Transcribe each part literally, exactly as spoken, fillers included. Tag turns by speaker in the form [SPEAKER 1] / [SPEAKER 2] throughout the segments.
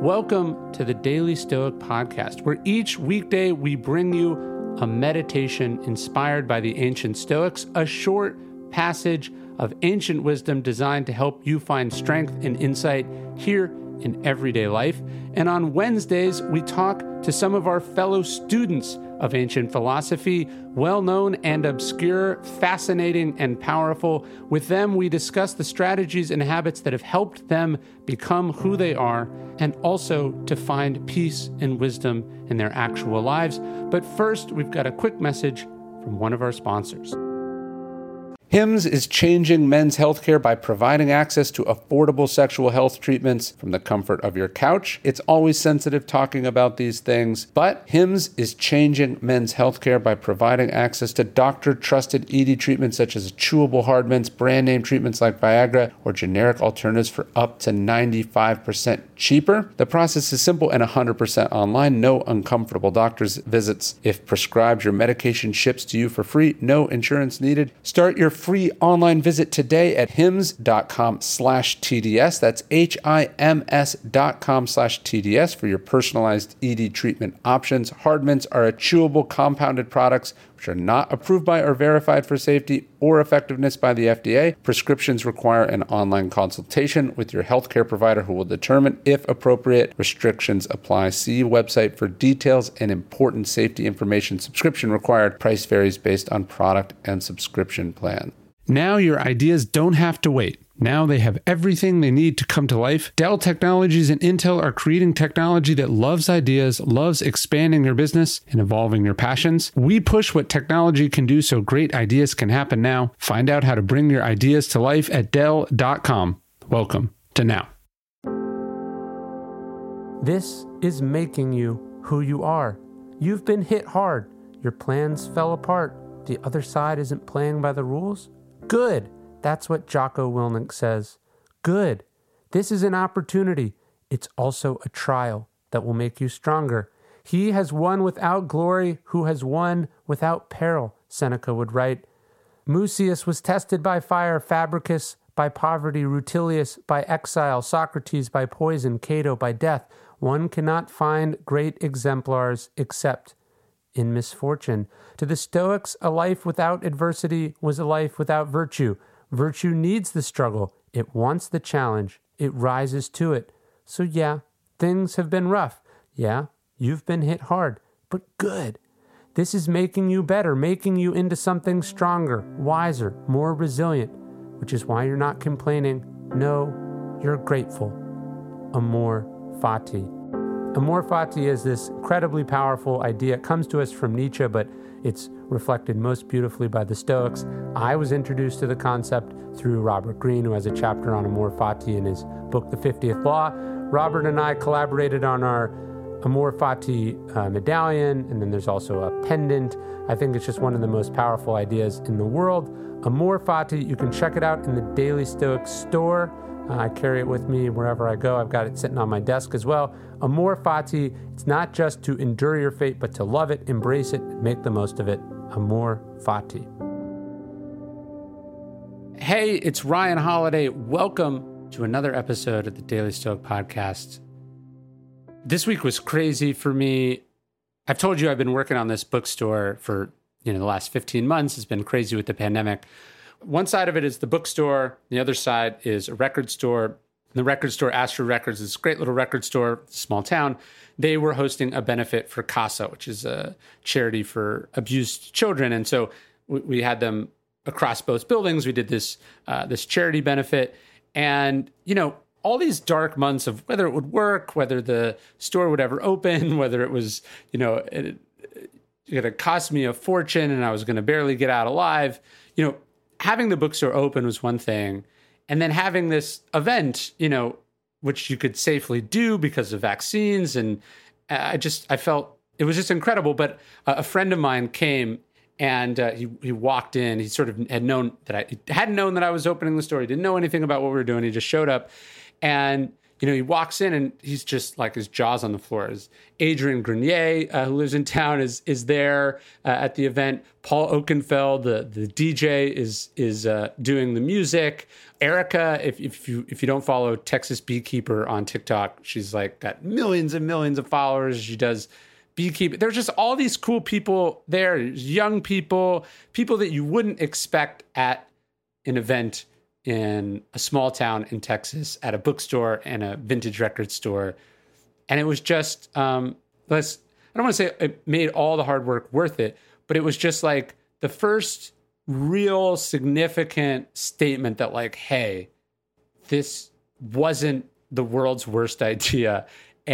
[SPEAKER 1] Welcome to the Daily Stoic Podcast, where each weekday we bring you a meditation inspired by the ancient Stoics, a short passage of ancient wisdom designed to help you find strength and insight here in everyday life. And on Wednesdays, we talk to some of our fellow students of ancient philosophy, well-known and obscure, fascinating and powerful. With them, we discuss the strategies and habits that have helped them become who they are, and also to find peace and wisdom in their actual lives. But first, we've got a quick message from one of our sponsors. Hims is changing men's healthcare by providing access to affordable sexual health treatments from the comfort of your couch. It's always sensitive talking about these things, but Hims is changing men's healthcare by providing access to doctor-trusted E D treatments such as chewable hard mints, brand name treatments like Viagra, or generic alternatives for up to ninety-five percent cheaper. The process is simple and one hundred percent online. No uncomfortable doctor's visits. If prescribed, your medication ships to you for free. No insurance needed. Start your free online visit today at hims.com slash TDS. That's H-I-M-S dot com slash TDS for your personalized E D treatment options. Hard mints are a chewable compounded products which are not approved by or verified for safety or effectiveness by the F D A. Prescriptions require an online consultation with your healthcare provider who will determine if appropriate. Restrictions apply. See website for details and important safety information. Subscription required. Price varies based on product and subscription plan. Now your ideas don't have to wait. Now they have everything they need to come to life. Dell Technologies and Intel are creating technology that loves ideas, loves expanding your business, and evolving your passions. We push what technology can do so great ideas can happen now. Find out how to bring your ideas to life at Dell dot com. Welcome to Now. This is making you who you are. You've been hit hard. Your plans fell apart. The other side isn't playing by the rules. Good. That's what Jocko Willink says. Good. This is an opportunity. It's also a trial that will make you stronger. He has won without glory who has won without peril, Seneca would write. Mucius was tested by fire, Fabricius by poverty, Rutilius by exile, Socrates by poison, Cato by death. One cannot find great exemplars except in misfortune. To the Stoics, a life without adversity was a life without virtue. Virtue needs the struggle. It wants the challenge. It rises to it. So yeah, things have been rough. Yeah, you've been hit hard, but good. This is making you better, making you into something stronger, wiser, more resilient, which is why you're not complaining. No, you're grateful. Amor fati. Amor fati is this incredibly powerful idea. It comes to us from Nietzsche, but it's reflected most beautifully by the Stoics. I was introduced to the concept through Robert Greene, who has a chapter on Amor fati in his book, The fiftieth Law. Robert and I collaborated on our Amor fati uh, medallion, and then there's also a pendant. I think it's just one of the most powerful ideas in the world. Amor fati, you can check it out in the Daily Stoic store. Uh, I carry it with me wherever I go. I've got it sitting on my desk as well. Amor fati, it's not just to endure your fate, but to love it, embrace it, and make the most of it. Amor fati. Hey, it's Ryan Holiday. Welcome to another episode of the Daily Stoic Podcast. This week was crazy for me. I've told you I've been working on this bookstore for, you know, the last fifteen months. It's been crazy with the pandemic. One side of it is the bookstore. The other side is a record store. The record store, Astro Records, is this great little record store, small town. They were hosting a benefit for CASA, which is a charity for abused children. And so we, we had them across both buildings. We did this uh, this charity benefit. And, you know, all these dark months of whether it would work, whether the store would ever open, whether it was, you know, it, it, going to cost me a fortune and I was going to barely get out alive, you know, having the bookstore open was one thing. And then having this event, you know, which you could safely do because of vaccines. And I just, I felt it was just incredible. But a friend of mine came and uh, he, he walked in. He sort of had known that I, he hadn't known that I was opening the store. He didn't know anything about what we were doing. He just showed up. And, you know, he walks in and he's just like his jaw's on the floor. Is Adrian Grenier, uh, who lives in town, is is there uh, at the event. Paul Oakenfeld, the the D J, is is uh, doing the music. Erica, if if you if you don't follow Texas Beekeeper on TikTok, she's like got millions and millions of followers. She does beekeeping. There's just all these cool people there, young people, people that you wouldn't expect at an event in a small town in Texas, at a bookstore and a vintage record store. And it was just, um, let's, I don't want to say it made all the hard work worth it, but it was just like the first real significant statement that like, hey, this wasn't the world's worst idea.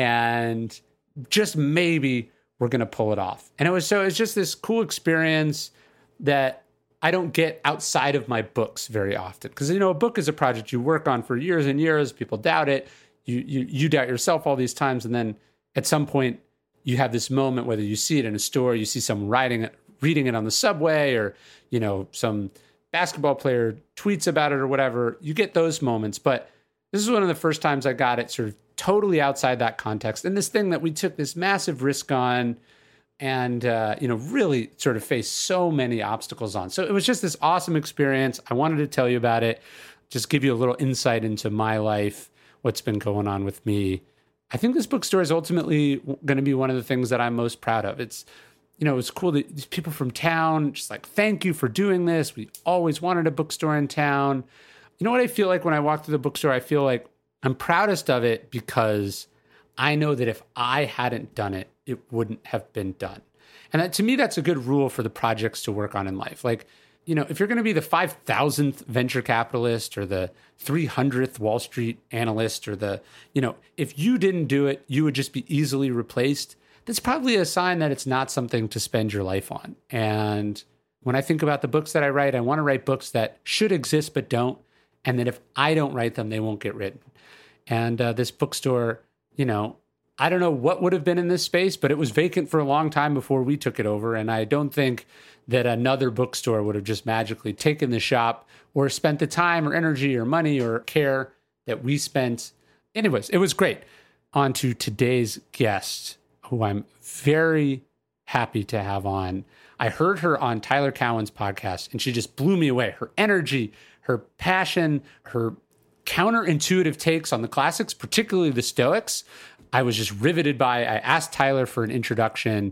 [SPEAKER 1] And just maybe we're going to pull it off. And it was, so it's just this cool experience that I don't get outside of my books very often. Because, you know, a book is a project you work on for years and years. People doubt it. You, you you doubt yourself all these times. And then at some point, you have this moment, whether you see it in a store, you see someone writing it, reading it on the subway, or, you know, some basketball player tweets about it or whatever. You get those moments. But this is one of the first times I got it sort of totally outside that context. And this thing that we took this massive risk on, and, uh, you know, really sort of faced so many obstacles on. So it was just this awesome experience. I wanted to tell you about it, just give you a little insight into my life, what's been going on with me. I think this bookstore is ultimately going to be one of the things that I'm most proud of. It's, you know, it's cool that these people from town just like, thank you for doing this. We always wanted a bookstore in town. You know what I feel like when I walk through the bookstore? I feel like I'm proudest of it because I know that if I hadn't done it, it wouldn't have been done. And that, to me, that's a good rule for the projects to work on in life. Like, you know, if you're going to be the five thousandth venture capitalist or the three hundredth Wall Street analyst or the, you know, if you didn't do it, you would just be easily replaced. That's probably a sign that it's not something to spend your life on. And when I think about the books that I write, I want to write books that should exist but don't. And that if I don't write them, they won't get written. And uh, this bookstore, you know, I don't know what would have been in this space, but it was vacant for a long time before we took it over. And I don't think that another bookstore would have just magically taken the shop or spent the time or energy or money or care that we spent. Anyways, it was great. On to today's guest, who I'm very happy to have on. I heard her on Tyler Cowen's podcast, and she just blew me away. Her energy, her passion, her counterintuitive takes on the classics, particularly the Stoics, I was just riveted by. I asked Tyler for an introduction,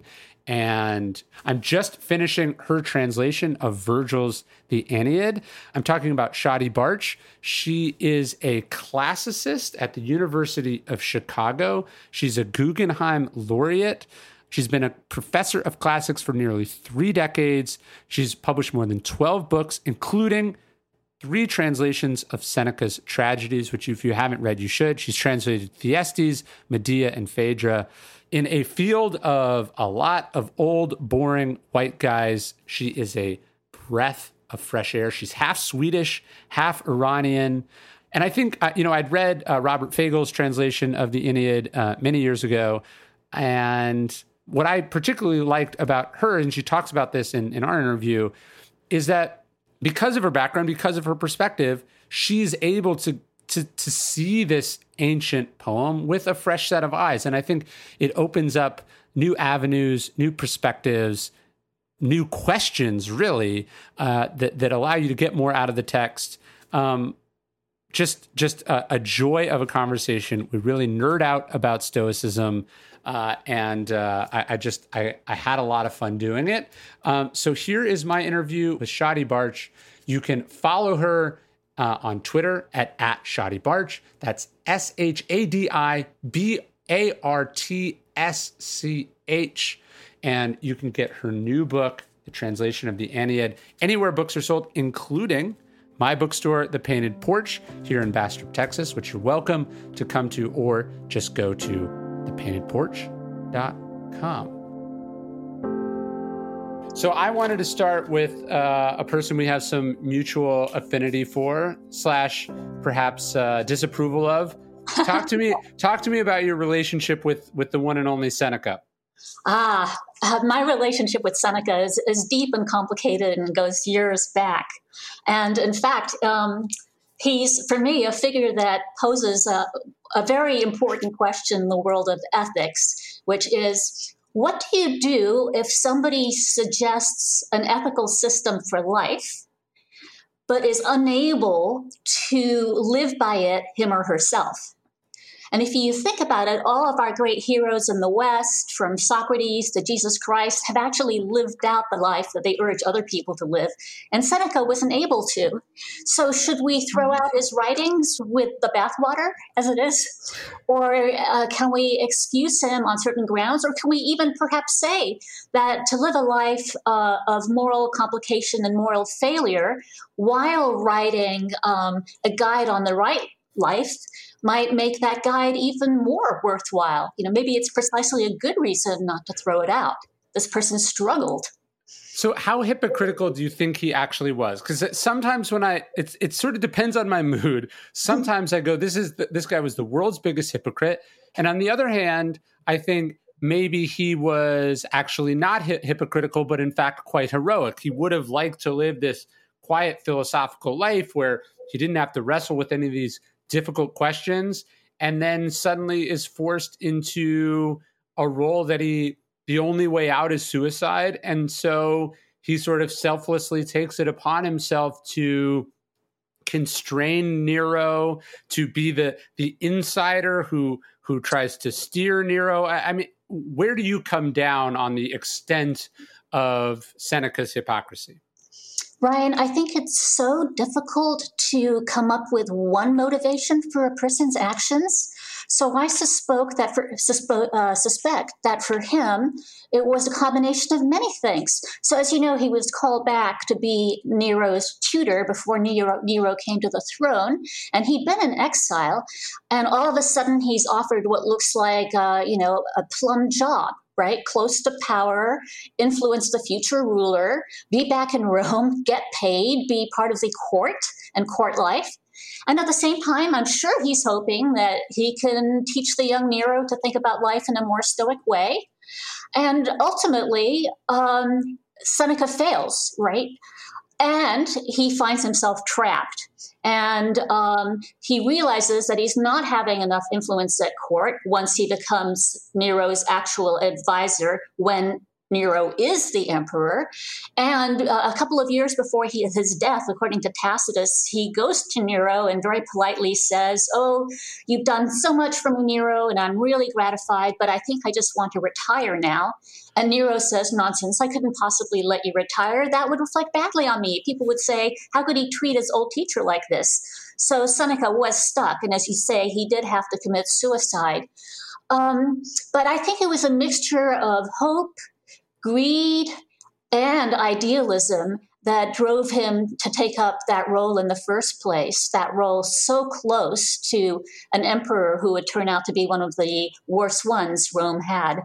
[SPEAKER 1] and I'm just finishing her translation of Virgil's The Aeneid. I'm talking about Shadi Barch. She is a classicist at the University of Chicago. She's a Guggenheim laureate. She's been a professor of classics for nearly three decades. She's published more than twelve books, including three translations of Seneca's tragedies, which if you haven't read, you should. She's translated Thyestes, Medea, and Phaedra. In a field of a lot of old, boring white guys, she is a breath of fresh air. She's half Swedish, half Iranian. And I think, uh, you know, I'd read uh, Robert Fagel's translation of the Aeneid uh, many years ago. And what I particularly liked about her, and she talks about this in, in our interview, is that because of her background, because of her perspective, she's able to, to, to see this ancient poem with a fresh set of eyes. And I think it opens up new avenues, new perspectives, new questions, really, uh, that, that allow you to get more out of the text. Um, just just a, a joy of a conversation. We really nerd out about Stoicism. Uh, and uh, I, I just, I, I had a lot of fun doing it. Um, so here is my interview with Shadi Barch. You can follow her uh, on Twitter at, at Shadi Barch. That's S H A D I B A R T S C H. And you can get her new book, The Translation of the Aeneid, anywhere books are sold, including my bookstore, The Painted Porch, here in Bastrop, Texas, which you're welcome to come to, or just go to the painted porch dot com. So I wanted to start with uh, a person we have some mutual affinity for, slash perhaps uh, disapproval of. Talk to me. Talk to me about your relationship with with the one and only Seneca.
[SPEAKER 2] Ah, uh, my relationship with Seneca is, is deep and complicated and goes years back. And in fact, um, He's, for me, a figure that poses a, a very important question in the world of ethics, which is, what do you do if somebody suggests an ethical system for life, but is unable to live by it him or herself? And if you think about it, all of our great heroes in the West, from Socrates to Jesus Christ, have actually lived out the life that they urge other people to live. And Seneca wasn't able to. So should we throw out his writings with the bathwater, as it is? Or uh, can we excuse him on certain grounds? Or can we even perhaps say that to live a life uh, of moral complication and moral failure while writing um, a guide on the right life might make that guide even more worthwhile? You know, maybe it's precisely a good reason not to throw it out. This person struggled.
[SPEAKER 1] So how hypocritical do you think he actually was? Because sometimes when I, it's, it sort of depends on my mood. Sometimes I go, this is the, this guy was the world's biggest hypocrite. And on the other hand, I think maybe he was actually not hi- hypocritical, but in fact quite heroic. He would have liked to live this quiet philosophical life where he didn't have to wrestle with any of these difficult questions, and then suddenly is forced into a role that he, the only way out is suicide. And so he sort of selflessly takes it upon himself to constrain Nero, to be the the insider who who tries to steer Nero. I, I mean, where do you come down on the extent of Seneca's hypocrisy?
[SPEAKER 2] Ryan, I think it's so difficult to come up with one motivation for a person's actions. So I suspect that for, suspo, uh, suspect that for him, it was a combination of many things. So as you know, he was called back to be Nero's tutor before Nero, Nero came to the throne, and he'd been in exile. And all of a sudden, he's offered what looks like, uh, you know, a plum job, right? Close to power, influence the future ruler, be back in Rome, get paid, be part of the court and court life. And at the same time, I'm sure he's hoping that he can teach the young Nero to think about life in a more stoic way. And ultimately, um, Seneca fails, right? And he finds himself trapped. And um, he realizes that he's not having enough influence at court once he becomes Nero's actual advisor when Nero is the emperor. And uh, a couple of years before he, his death, according to Tacitus, he goes to Nero and very politely says, "Oh, you've done so much for me, Nero, and I'm really gratified, but I think I just want to retire now." And Nero says, "Nonsense, I couldn't possibly let you retire. That would reflect badly on me. People would say, how could he treat his old teacher like this?" So Seneca was stuck. And as you say, he did have to commit suicide. Um, but I think it was a mixture of hope, greed, and idealism that drove him to take up that role in the first place, that role so close to an emperor who would turn out to be one of the worst ones Rome had.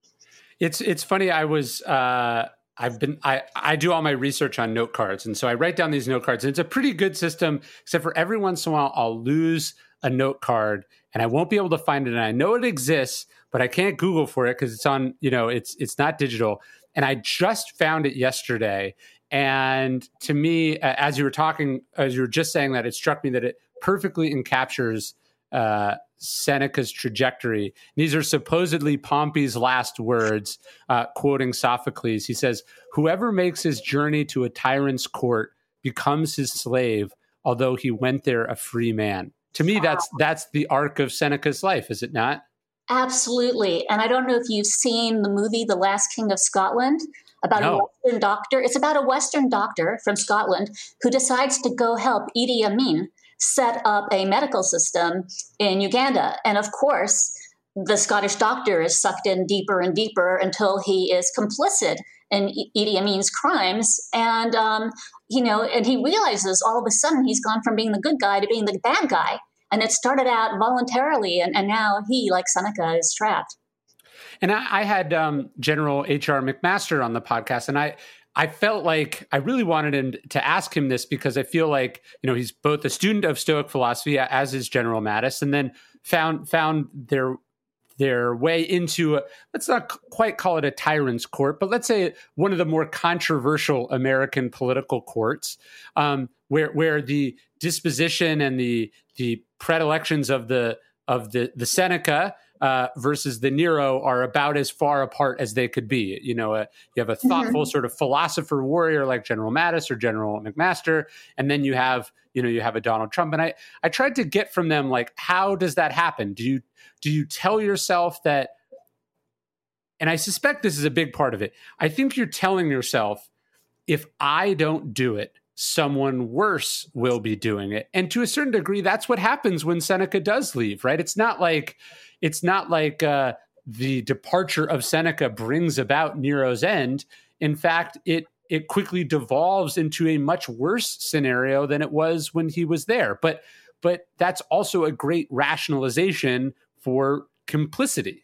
[SPEAKER 1] It's it's funny. I was uh, I've been I, I do all my research on note cards, and so I write down these note cards. And it's a pretty good system, except for every once in a while I'll lose a note card and I won't be able to find it. And I know it exists, but I can't Google for it because it's on, you know, it's it's not digital. And I just found it yesterday. And to me, as you were talking, as you were just saying that, it struck me that it perfectly encaptures uh, Seneca's trajectory. These are supposedly Pompey's last words, uh, quoting Sophocles. He says, "Whoever makes his journey to a tyrant's court becomes his slave, although he went there a free man." To me, that's that's the arc of Seneca's life, is it not?
[SPEAKER 2] Absolutely. And I don't know if you've seen the movie The Last King of Scotland, about no. a Western doctor. It's about a Western doctor from Scotland who decides to go help Idi Amin set up a medical system in Uganda. And of course, the Scottish doctor is sucked in deeper and deeper until he is complicit in Idi Amin's crimes. And, um, you know, and he realizes all of a sudden he's gone from being the good guy to being the bad guy. And it started out voluntarily, and, and now he, like Seneca, is trapped.
[SPEAKER 1] And I, I had um, General H R McMaster on the podcast, and I I felt like I really wanted him to ask him this because I feel like, you know, he's both a student of Stoic philosophy, as is General Mattis, and then found found their their way into, a, let's not quite call it a tyrant's court, but let's say one of the more controversial American political courts, um, where where the disposition and the the predilections of the of the the Seneca uh, versus the Nero are about as far apart as they could be. You know, uh, you have a thoughtful mm-hmm. sort of philosopher warrior like General Mattis or General McMaster, and then you have you know you have a Donald Trump. And I I tried to get from them, like, how does that happen? Do you do you tell yourself that? And I suspect this is a big part of it. I think you're telling yourself, if I don't do it, someone worse will be doing it. And to a certain degree, that's what happens when Seneca does leave, right? It's not like it's not like uh, the departure of Seneca brings about Nero's end. In fact, it it quickly devolves into a much worse scenario than it was when he was there. But but that's also a great rationalization for complicity.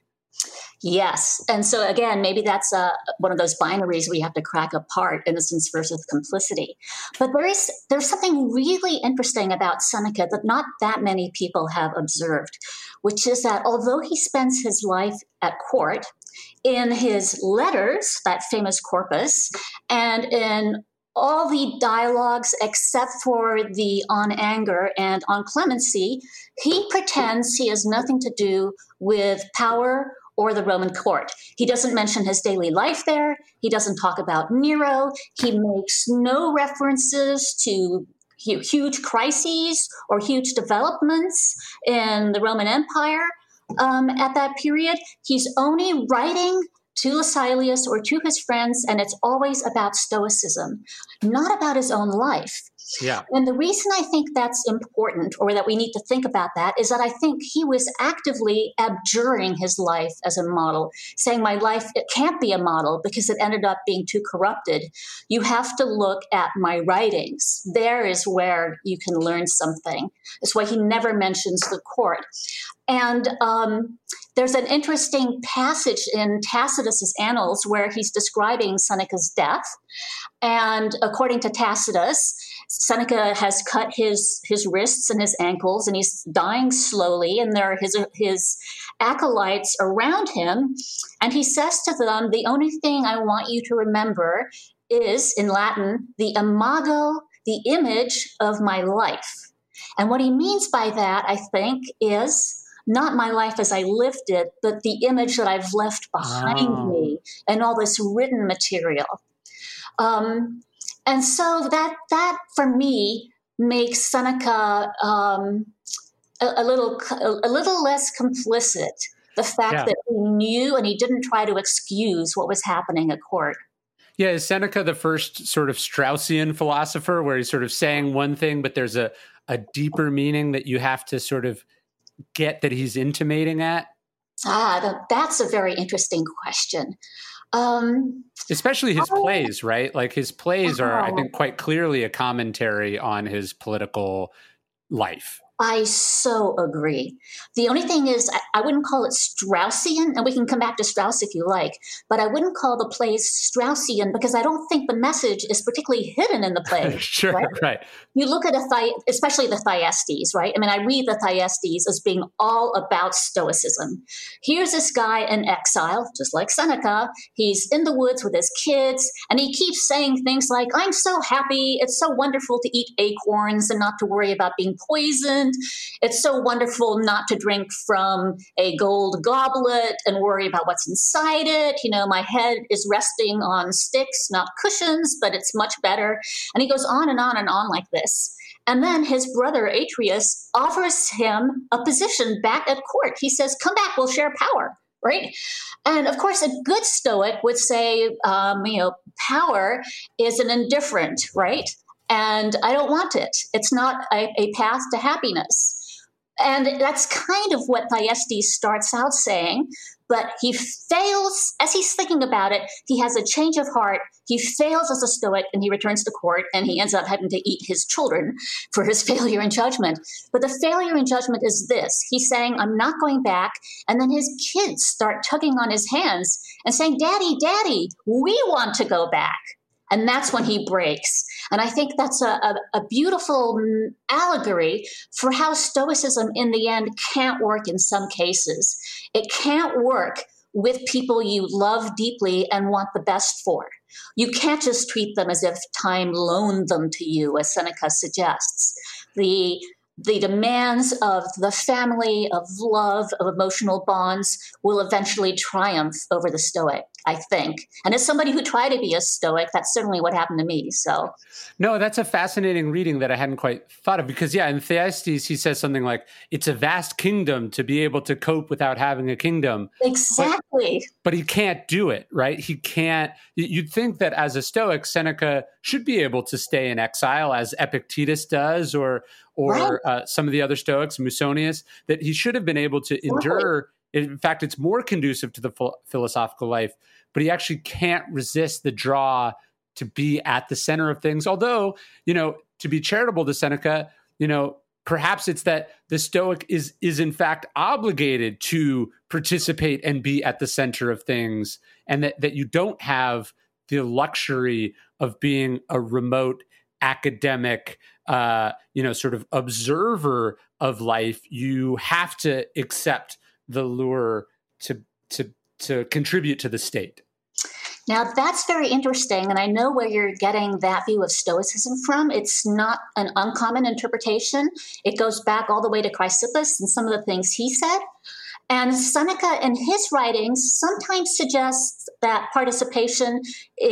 [SPEAKER 2] Yes. And so again, maybe that's uh, one of those binaries we have to crack apart, innocence versus complicity. But there is there's something really interesting about Seneca that not that many people have observed, which is that although he spends his life at court, in his letters, that famous corpus, and in all the dialogues except for the on anger and on clemency, he pretends he has nothing to do with power or the Roman court. He doesn't mention his daily life there. He doesn't talk about Nero. He makes no references to huge crises or huge developments in the Roman Empire um, at that period. He's only writing to Lucilius or to his friends, and it's always about Stoicism, not about his own life.
[SPEAKER 1] Yeah.
[SPEAKER 2] And the reason I think that's important, or that we need to think about that, is that I think he was actively abjuring his life as a model, saying my life, it can't be a model because it ended up being too corrupted. You have to look at my writings. There is where you can learn something. That's why he never mentions the court. And um, there's an interesting passage in Tacitus's Annals where he's describing Seneca's death. And according to Tacitus, Seneca has cut his, his wrists and his ankles, and he's dying slowly, and there are his, his acolytes around him. And he says to them, the only thing I want you to remember is, in Latin, the imago, the image of my life. And what he means by that, I think, is not my life as I lived it, but the image that I've left behind oh. me and all this written material. Um, and so that, that for me makes Seneca um, a, a little a, a little less complicit. The fact yeah. that he knew and he didn't try to excuse what was happening at court.
[SPEAKER 1] Yeah, is Seneca the first sort of Straussian philosopher where he's sort of saying one thing, but there's a, a deeper meaning that you have to sort of get that he's intimating at?
[SPEAKER 2] Ah, that's a very interesting question. Um,
[SPEAKER 1] Especially his oh, plays, right? Like his plays are, I think, quite clearly a commentary on his political life.
[SPEAKER 2] I so agree. The only thing is, I, I wouldn't call it Straussian, and we can come back to Strauss if you like, but I wouldn't call the plays Straussian because I don't think the message is particularly hidden in the play.
[SPEAKER 1] Sure, right?
[SPEAKER 2] right? You look at a Thi- especially the Thyestes, right? I mean, I read the Thyestes as being all about Stoicism. Here's this guy in exile, just like Seneca. He's in the woods with his kids, and he keeps saying things like, I'm so happy. It's so wonderful to eat acorns and not to worry about being poisoned. It's so wonderful not to drink from a gold goblet and worry about what's inside it. You know, my head is resting on sticks, not cushions, but it's much better. And he goes on and on and on like this. And then his brother Atreus offers him a position back at court. He says, come back, we'll share power. Right. And of course, a good Stoic would say, um, you know, power is an indifferent, right? And I don't want it. It's not a, a path to happiness. And that's kind of what Thyestes starts out saying, but he fails, as he's thinking about it, he has a change of heart. He fails as a Stoic, and he returns to court, and he ends up having to eat his children for his failure in judgment. But the failure in judgment is this. He's saying, I'm not going back. And then his kids start tugging on his hands and saying, Daddy, Daddy, we want to go back. And that's when he breaks. And I think that's a, a, a beautiful allegory for how Stoicism in the end can't work in some cases. It can't work with people you love deeply and want the best for. You can't just treat them as if time loaned them to you, as Seneca suggests. The The demands of the family, of love, of emotional bonds will eventually triumph over the Stoic, I think. And as somebody who tried to be a Stoic, that's certainly what happened to me. So,
[SPEAKER 1] no, that's a fascinating reading that I hadn't quite thought of, because, yeah, in Thyestes, he says something like, it's a vast kingdom to be able to cope without having a kingdom.
[SPEAKER 2] Exactly.
[SPEAKER 1] But, but he can't do it, right? He can't. You'd think that as a Stoic, Seneca should be able to stay in exile, as Epictetus does, or or right. uh, some of the other Stoics, Musonius, that he should have been able to endure. Right. In fact, it's more conducive to the ph- philosophical life, but he actually can't resist the draw to be at the center of things. Although, you know, to be charitable to Seneca, you know, perhaps it's that the Stoic is, is in fact obligated to participate and be at the center of things, and that, that you don't have the luxury of being a remote academic, uh, you know, sort of observer of life. You have to accept the lure to to to contribute to the state.
[SPEAKER 2] Now, that's very interesting, and I know where you're getting that view of Stoicism from. It's not an uncommon interpretation. It goes back all the way to Chrysippus and some of the things he said. And Seneca, in his writings, sometimes suggests that participation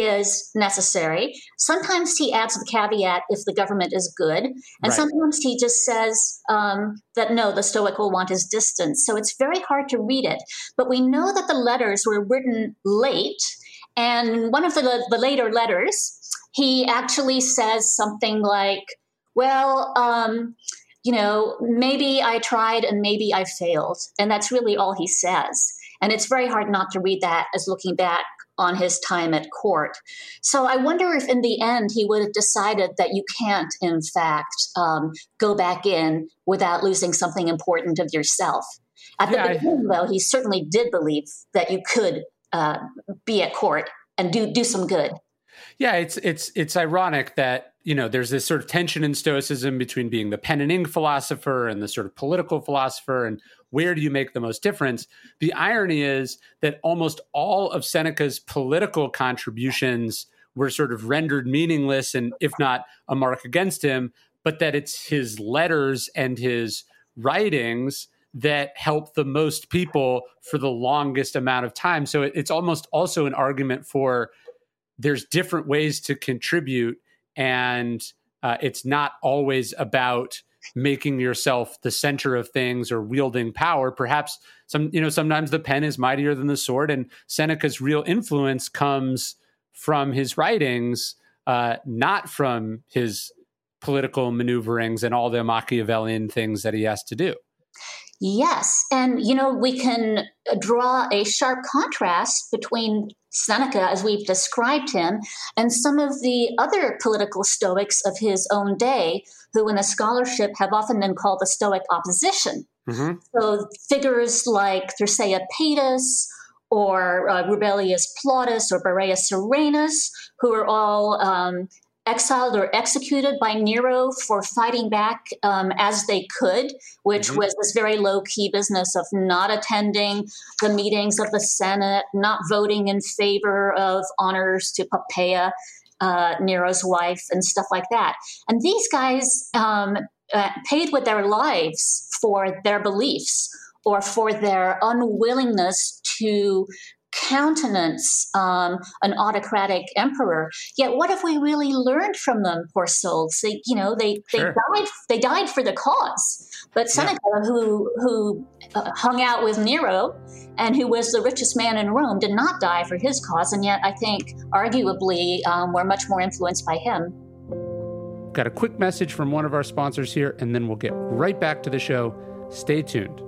[SPEAKER 2] is necessary. Sometimes he adds the caveat, if the government is good. And right. sometimes he just says um, that, no, the Stoic will want his distance. So it's very hard to read it. But we know that the letters were written late. And one of the, the later letters, he actually says something like, well, um, you know, maybe I tried and maybe I failed. And that's really all he says. And it's very hard not to read that as looking back on his time at court. So I wonder if in the end he would have decided that you can't, in fact, um, go back in without losing something important of yourself. At yeah, the beginning, I... though, he certainly did believe that you could uh, be at court and do do some good.
[SPEAKER 1] Yeah, it's it's it's ironic that, you know, there's this sort of tension in Stoicism between being the pen and ink philosopher and the sort of political philosopher, and where do you make the most difference? The irony is that almost all of Seneca's political contributions were sort of rendered meaningless, and if not a mark against him, but that it's his letters and his writings that help the most people for the longest amount of time. So it, it's almost also an argument for there's different ways to contribute, and uh, it's not always about making yourself the center of things or wielding power. Perhaps some, you know, sometimes the pen is mightier than the sword, and Seneca's real influence comes from his writings, uh, not from his political maneuverings and all the Machiavellian things that he has to do.
[SPEAKER 2] Yes. And, you know, we can draw a sharp contrast between Seneca, as we've described him, and some of the other political Stoics of his own day, who in the scholarship have often been called the Stoic opposition. Mm-hmm. So figures like Thersiapetus or uh, Rubellius Plautus or Boreas Serenus, who are all um, exiled or executed by Nero for fighting back um, as they could, which mm-hmm. was this very low-key business of not attending the meetings of the Senate, not voting in favor of honors to Poppaea, uh, Nero's wife, and stuff like that. And these guys um, uh, paid with their lives for their beliefs or for their unwillingness to countenance um, an autocratic emperor. Yet, what have we really learned from them? Poor souls. They, you know, they they sure. died. They died for the cause. But Seneca, yeah. who who uh, hung out with Nero and who was the richest man in Rome, did not die for his cause, and yet I think, arguably, um, we're much more influenced by him.
[SPEAKER 1] Got a quick message from one of our sponsors here, and then we'll get right back to the show. Stay tuned.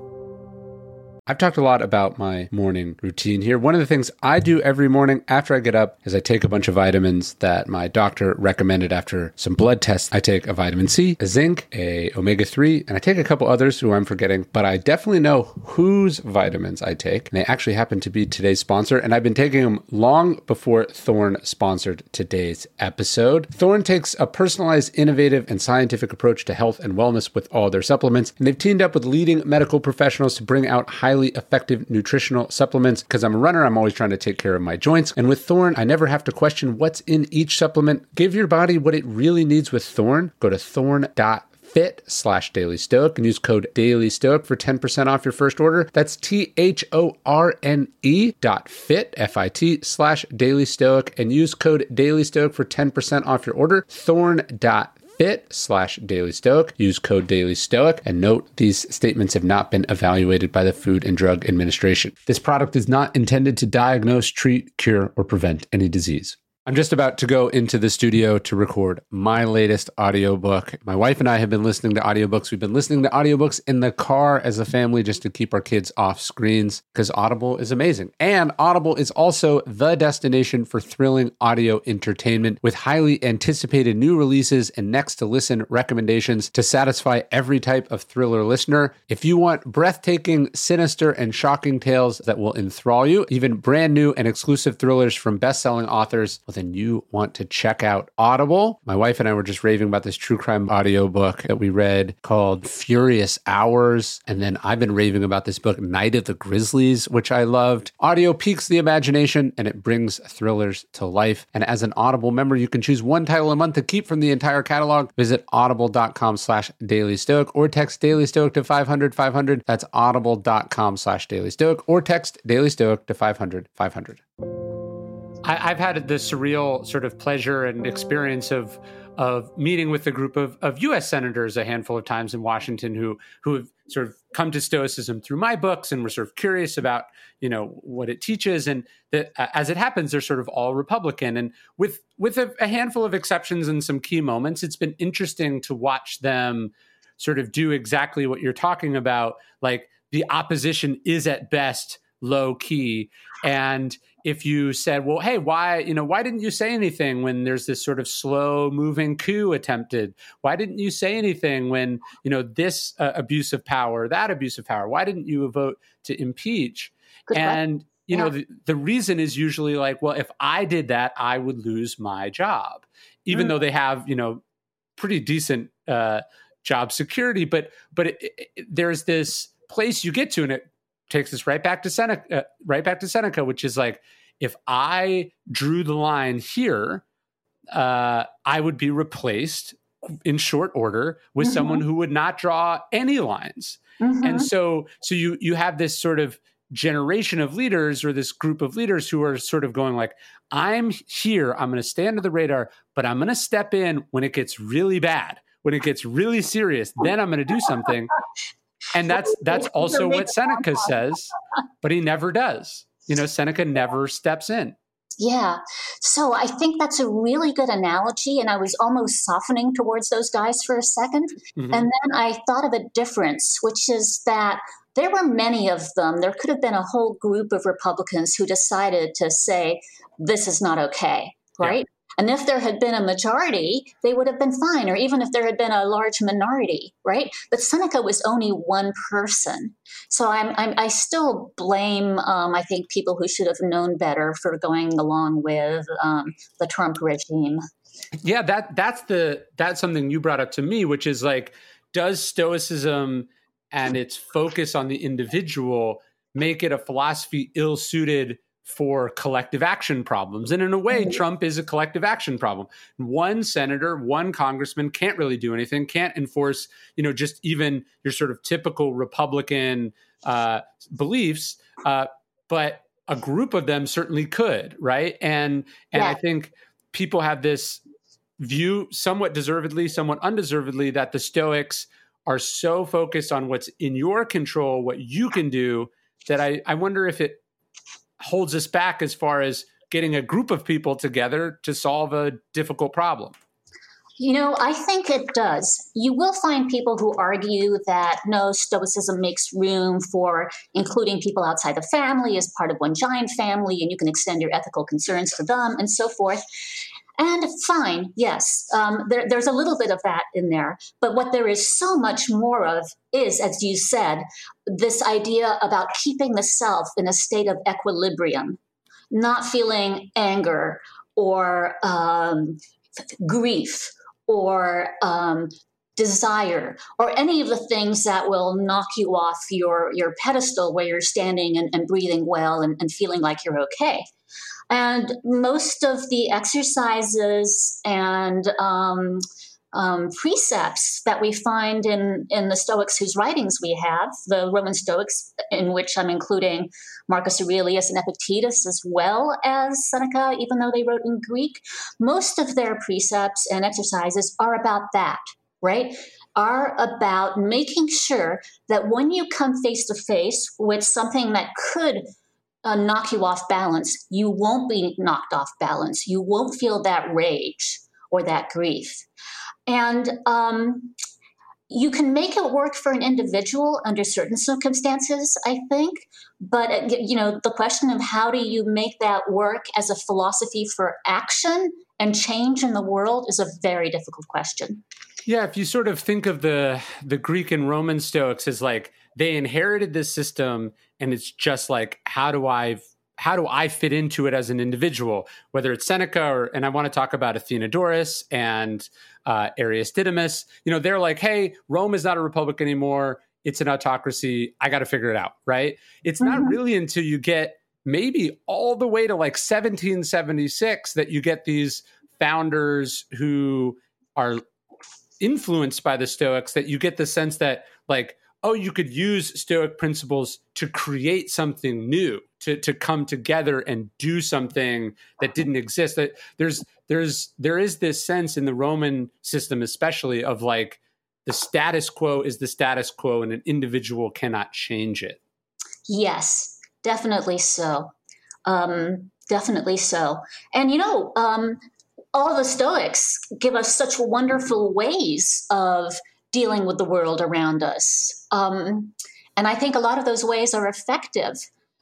[SPEAKER 1] I've talked a lot about my morning routine here. One of the things I do every morning after I get up is I take a bunch of vitamins that my doctor recommended after some blood tests. I take a vitamin C, a zinc, a omega three, and I take a couple others who I'm forgetting, but I definitely know whose vitamins I take. And they actually happen to be today's sponsor, and I've been taking them long before Thorne sponsored today's episode. Thorne takes a personalized, innovative, and scientific approach to health and wellness with all their supplements, and they've teamed up with leading medical professionals to bring out highly highly effective nutritional supplements. Because I'm a runner, I'm always trying to take care of my joints. And with Thorne, I never have to question what's in each supplement. Give your body what it really needs with Thorne. Go to thorne dot fit slash Daily Stoic and use code Daily Stoic for ten percent off your first order. That's T H O R N E dot fit, F I T, slash Daily Stoic and use code Daily Stoic for ten percent off your order. Thorne dot fit slash Daily Stoic. Use code Daily Stoic. And note, these statements have not been evaluated by the Food and Drug Administration. This product is not intended to diagnose, treat, cure, or prevent any disease. I'm just about to go into the studio to record my latest audiobook. My wife and I have been listening to audiobooks. We've been listening to audiobooks in the car as a family just to keep our kids off screens because Audible is amazing. And Audible is also the destination for thrilling audio entertainment with highly anticipated new releases and next to listen recommendations to satisfy every type of thriller listener. If you want breathtaking, sinister, and shocking tales that will enthrall you, even brand new and exclusive thrillers from best-selling authors, well, then you want to check out Audible. My wife and I were just raving about this true crime audiobook that we read called Furious Hours. And then I've been raving about this book, Night of the Grizzlies, which I loved. Audio piques the imagination and it brings thrillers to life. And as an Audible member, you can choose one title a month to keep from the entire catalog. Visit audible.com slash Daily Stoic or text Daily Stoic to five hundred five hundred. That's audible.com slash Daily Stoic or text Daily Stoic to five hundred five hundred. I, I've had the surreal sort of pleasure and experience of of meeting with a group of, of U S senators a handful of times in Washington who who have sort of come to Stoicism through my books and were sort of curious about, you know, what it teaches. And that, uh, as it happens, they're sort of all Republican. And with with a, a handful of exceptions and some key moments, it's been interesting to watch them sort of do exactly what you're talking about. Like the opposition is at best low key. And if you said, well, hey, why, you know, why didn't you say anything when there's this sort of slow moving coup attempted? Why didn't you say anything when, you know, this uh, abuse of power, that abuse of power? Why didn't you vote to impeach? Good and, question. you yeah. know, the, the reason is usually like, well, if I did that, I would lose my job, even mm. though they have, you know, pretty decent uh, job security. But, but it, it, there's this place you get to, and it takes us right back to Seneca, uh, right back to Seneca, which is like, if I drew the line here, uh, I would be replaced in short order with mm-hmm. someone who would not draw any lines. Mm-hmm. And so, so you you have this sort of generation of leaders or this group of leaders who are sort of going like, I'm here, I'm going to stay under the radar, but I'm going to step in when it gets really bad, when it gets really serious, then I'm going to do something. And that's that's also what Seneca says, but he never does. You know, Seneca never steps in.
[SPEAKER 2] Yeah. So I think that's a really good analogy. And I was almost softening towards those guys for a second. Mm-hmm. And then I thought of a difference, which is that there were many of them. There could have been a whole group of Republicans who decided to say, this is not okay, right? Yeah. And if there had been a majority, they would have been fine, or even if there had been a large minority, right? But Seneca was only one person. So I'm, I'm, I still blame, um, I think, people who should have known better for going along with um, the Trump regime.
[SPEAKER 1] Yeah, that that's the that's something you brought up to me, which is like, does Stoicism and its focus on the individual make it a philosophy ill-suited for collective action problems? And in a way, mm-hmm. Trump is a collective action problem. One senator, one congressman can't really do anything, can't enforce, you know, just even your sort of typical Republican uh, beliefs. Uh, but a group of them certainly could, right? And and yeah. I think people have this view, somewhat deservedly, somewhat undeservedly, that the Stoics are so focused on what's in your control, what you can do, that I, I wonder if it holds us back as far as getting a group of people together to solve a difficult problem.
[SPEAKER 2] You know, I think it does. You will find people who argue that no, Stoicism makes room for including people outside the family as part of one giant family, and you can extend your ethical concerns to them and so forth. And fine, yes, um, there, there's a little bit of that in there. But what there is so much more of is, as you said, this idea about keeping the self in a state of equilibrium, not feeling anger or um, grief or um, desire, or any of the things that will knock you off your, your pedestal where you're standing and, and breathing well and, and feeling like you're okay. And most of the exercises and um, um, precepts that we find in, in the Stoics whose writings we have, the Roman Stoics, in which I'm including Marcus Aurelius and Epictetus, as well as Seneca, even though they wrote in Greek, most of their precepts and exercises are about that, right? Are about making sure that when you come face to face with something that could uh, knock you off balance, you won't be knocked off balance. You won't feel that rage or that grief. And um, you can make it work for an individual under certain circumstances, I think. But, you know, the question of how do you make that work as a philosophy for action and change in the world is a very difficult question.
[SPEAKER 1] Yeah, if you sort of think of the the Greek and Roman Stoics as like they inherited this system, and it's just like, how do I how do I fit into it as an individual? Whether it's Seneca or, and I want to talk about Athenodorus and uh, Aristodemus. You know, they're like, hey, Rome is not a republic anymore. It's an autocracy. I got to figure it out, right? It's mm-hmm. not really until you get maybe all the way to like seventeen seventy-six that you get these founders who are influenced by the Stoics, that you get the sense that like, oh, you could use Stoic principles to create something new, to to come together and do something that didn't exist. That there's there's there is this sense in the Roman system, especially, of like the status quo is the status quo, and an individual cannot change it.
[SPEAKER 2] Yes, definitely so. Um, definitely so. And you know, um, all the Stoics give us such wonderful ways of dealing with the world around us. Um, and I think a lot of those ways are effective.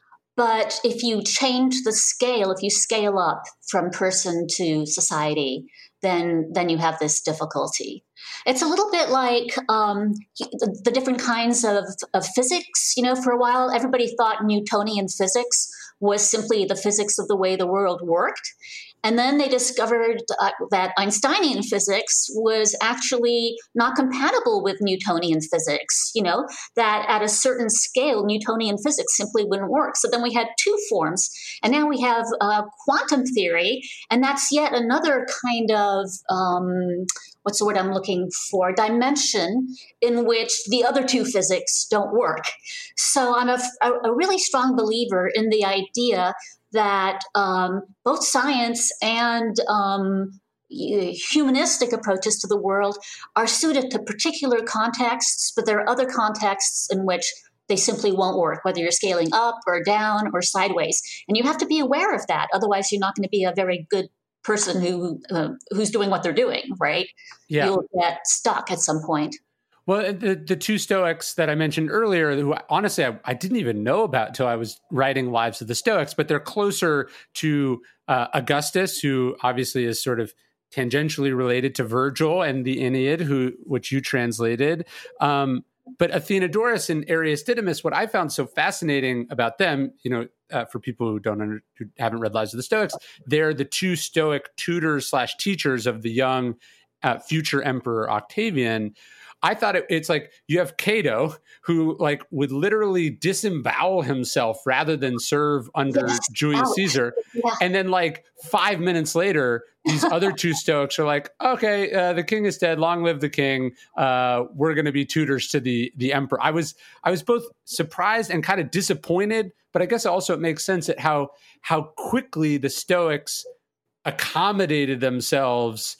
[SPEAKER 2] But if you change the scale, if you scale up from person to society, then then you have this difficulty. It's a little bit like um, the, the different kinds of, of physics. You know, for a while, everybody thought Newtonian physics was simply the physics of the way the world worked. And then they discovered uh, that Einsteinian physics was actually not compatible with Newtonian physics, you know, that at a certain scale, Newtonian physics simply wouldn't work. So then we had two forms, and now we have uh, quantum theory, and that's yet another kind of, um, what's the word I'm looking for, dimension in which the other two physics don't work. So I'm a, a really strong believer in the idea that um, both science and um, humanistic approaches to the world are suited to particular contexts, but there are other contexts in which they simply won't work, whether you're scaling up or down or sideways. And you have to be aware of that. Otherwise, you're not going to be a very good person who uh, who's doing what they're doing, right?
[SPEAKER 1] Yeah.
[SPEAKER 2] You'll get stuck at some point.
[SPEAKER 1] Well, the, the two Stoics that I mentioned earlier, who honestly I, I didn't even know about until I was writing Lives of the Stoics, but they're closer to uh, Augustus, who obviously is sort of tangentially related to Virgil and the Aeneid, who which you translated. Um, but Athenodorus and Aristodemus, what I found so fascinating about them, you know, uh, for people who don't under, who haven't read Lives of the Stoics, they're the two Stoic tutors slash teachers of the young uh, future Emperor Octavian. I thought it, it's like you have Cato, who like would literally disembowel himself rather than serve under yes. Julius Caesar. Yeah. And then like five minutes later, these other two Stoics are like, okay, uh, the king is dead. Long live the king. Uh, we're going to be tutors to the, the emperor. I was, I was both surprised and kind of disappointed, but I guess also it makes sense at how, how quickly the Stoics accommodated themselves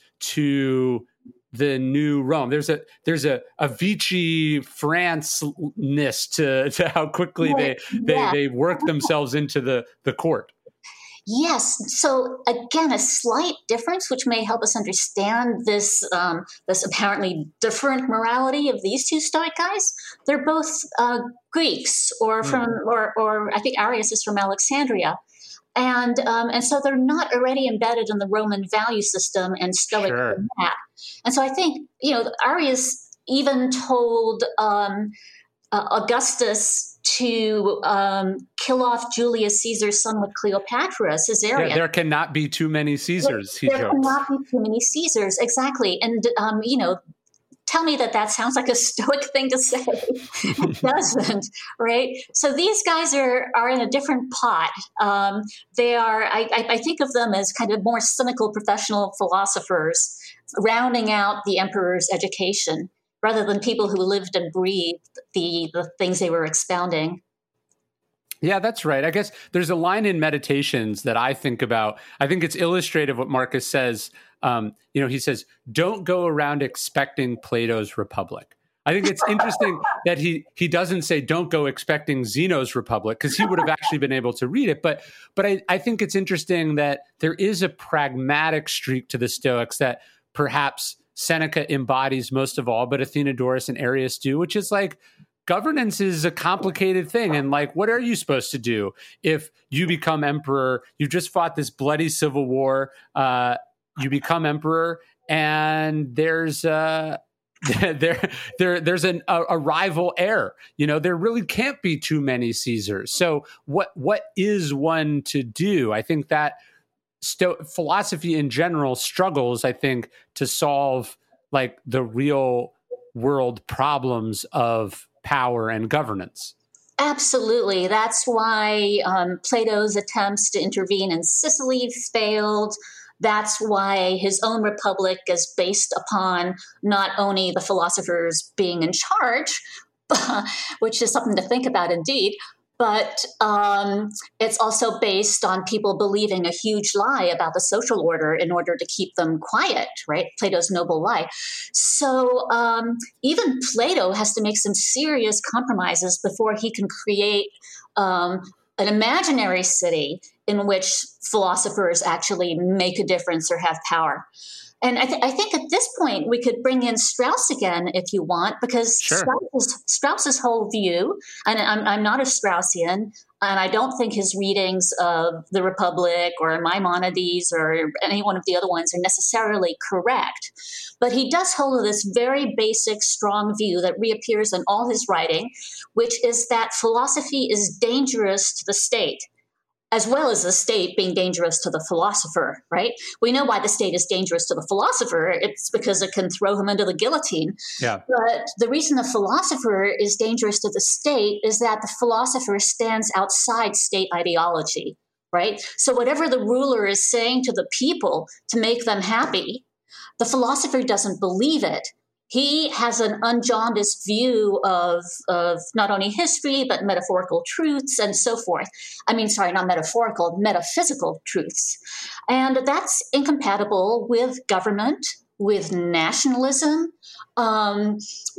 [SPEAKER 1] to the new Rome. There's a there's a, a Vichy France-ness to, to how quickly they they, yeah. they work themselves into the, the court.
[SPEAKER 2] Yes. So again, a slight difference, which may help us understand this um, this apparently different morality of these two Stoic guys. They're both uh, Greeks, or from, mm. or or I think Arius is from Alexandria. And um, and so they're not already embedded in the Roman value system and Stoic
[SPEAKER 1] sure.
[SPEAKER 2] in that. And so I think, you know, Arius even told um, uh, Augustus to um, kill off Julius Caesar's son with Cleopatra, Caesarion.
[SPEAKER 1] Yeah, there cannot be too many Caesars,
[SPEAKER 2] there,
[SPEAKER 1] he
[SPEAKER 2] there
[SPEAKER 1] jokes.
[SPEAKER 2] cannot be too many Caesars, exactly. And, um, you know, tell me that that sounds like a Stoic thing to say. It doesn't, right? So these guys are are in a different pot. Um, they are, I, I think of them as kind of more cynical professional philosophers, rounding out the emperor's education, rather than people who lived and breathed the, the things they were expounding.
[SPEAKER 1] Yeah, that's right. I guess there's a line in Meditations that I think about. I think it's illustrative what Marcus says. Um, you know, he says, don't go around expecting Plato's Republic. I think it's interesting that he he doesn't say don't go expecting Zeno's Republic, because he would have actually been able to read it. But but I, I think it's interesting that there is a pragmatic streak to the Stoics that perhaps Seneca embodies most of all, but Athenodorus and Arius do, which is like, governance is a complicated thing. And like, what are you supposed to do if you become emperor? You just fought this bloody civil war. Uh, you become emperor, and there's uh, there there there's an, a, a rival heir. You know, there really can't be too many Caesars. So what what is one to do? I think that sto- philosophy in general struggles, I think, to solve like the real world problems of power and governance.
[SPEAKER 2] Absolutely. That's why um, Plato's attempts to intervene in Sicily failed. That's why his own republic is based upon not only the philosophers being in charge, which is something to think about indeed, but um, it's also based on people believing a huge lie about the social order in order to keep them quiet, right? Plato's noble lie. So um, even Plato has to make some serious compromises before he can create um, an imaginary city in which philosophers actually make a difference or have power. And I, th- I think at this point, we could bring in Strauss again, if you want, because
[SPEAKER 1] Sure.
[SPEAKER 2] Strauss's, Strauss's whole view, and I'm, I'm not a Straussian, and I don't think his readings of The Republic or Maimonides or any one of the other ones are necessarily correct. But he does hold this very basic, strong view that reappears in all his writing, which is that philosophy is dangerous to the state, as well as the state being dangerous to the philosopher, right? We know why the state is dangerous to the philosopher. It's because it can throw him into the guillotine.
[SPEAKER 1] Yeah.
[SPEAKER 2] But the reason the philosopher is dangerous to the state is that the philosopher stands outside state ideology, right? So whatever the ruler is saying to the people to make them happy, the philosopher doesn't believe it. He has an unjaundiced view of, of not only history, but metaphorical truths and so forth. I mean, sorry, not metaphorical, metaphysical truths. And that's incompatible with government, with nationalism, um,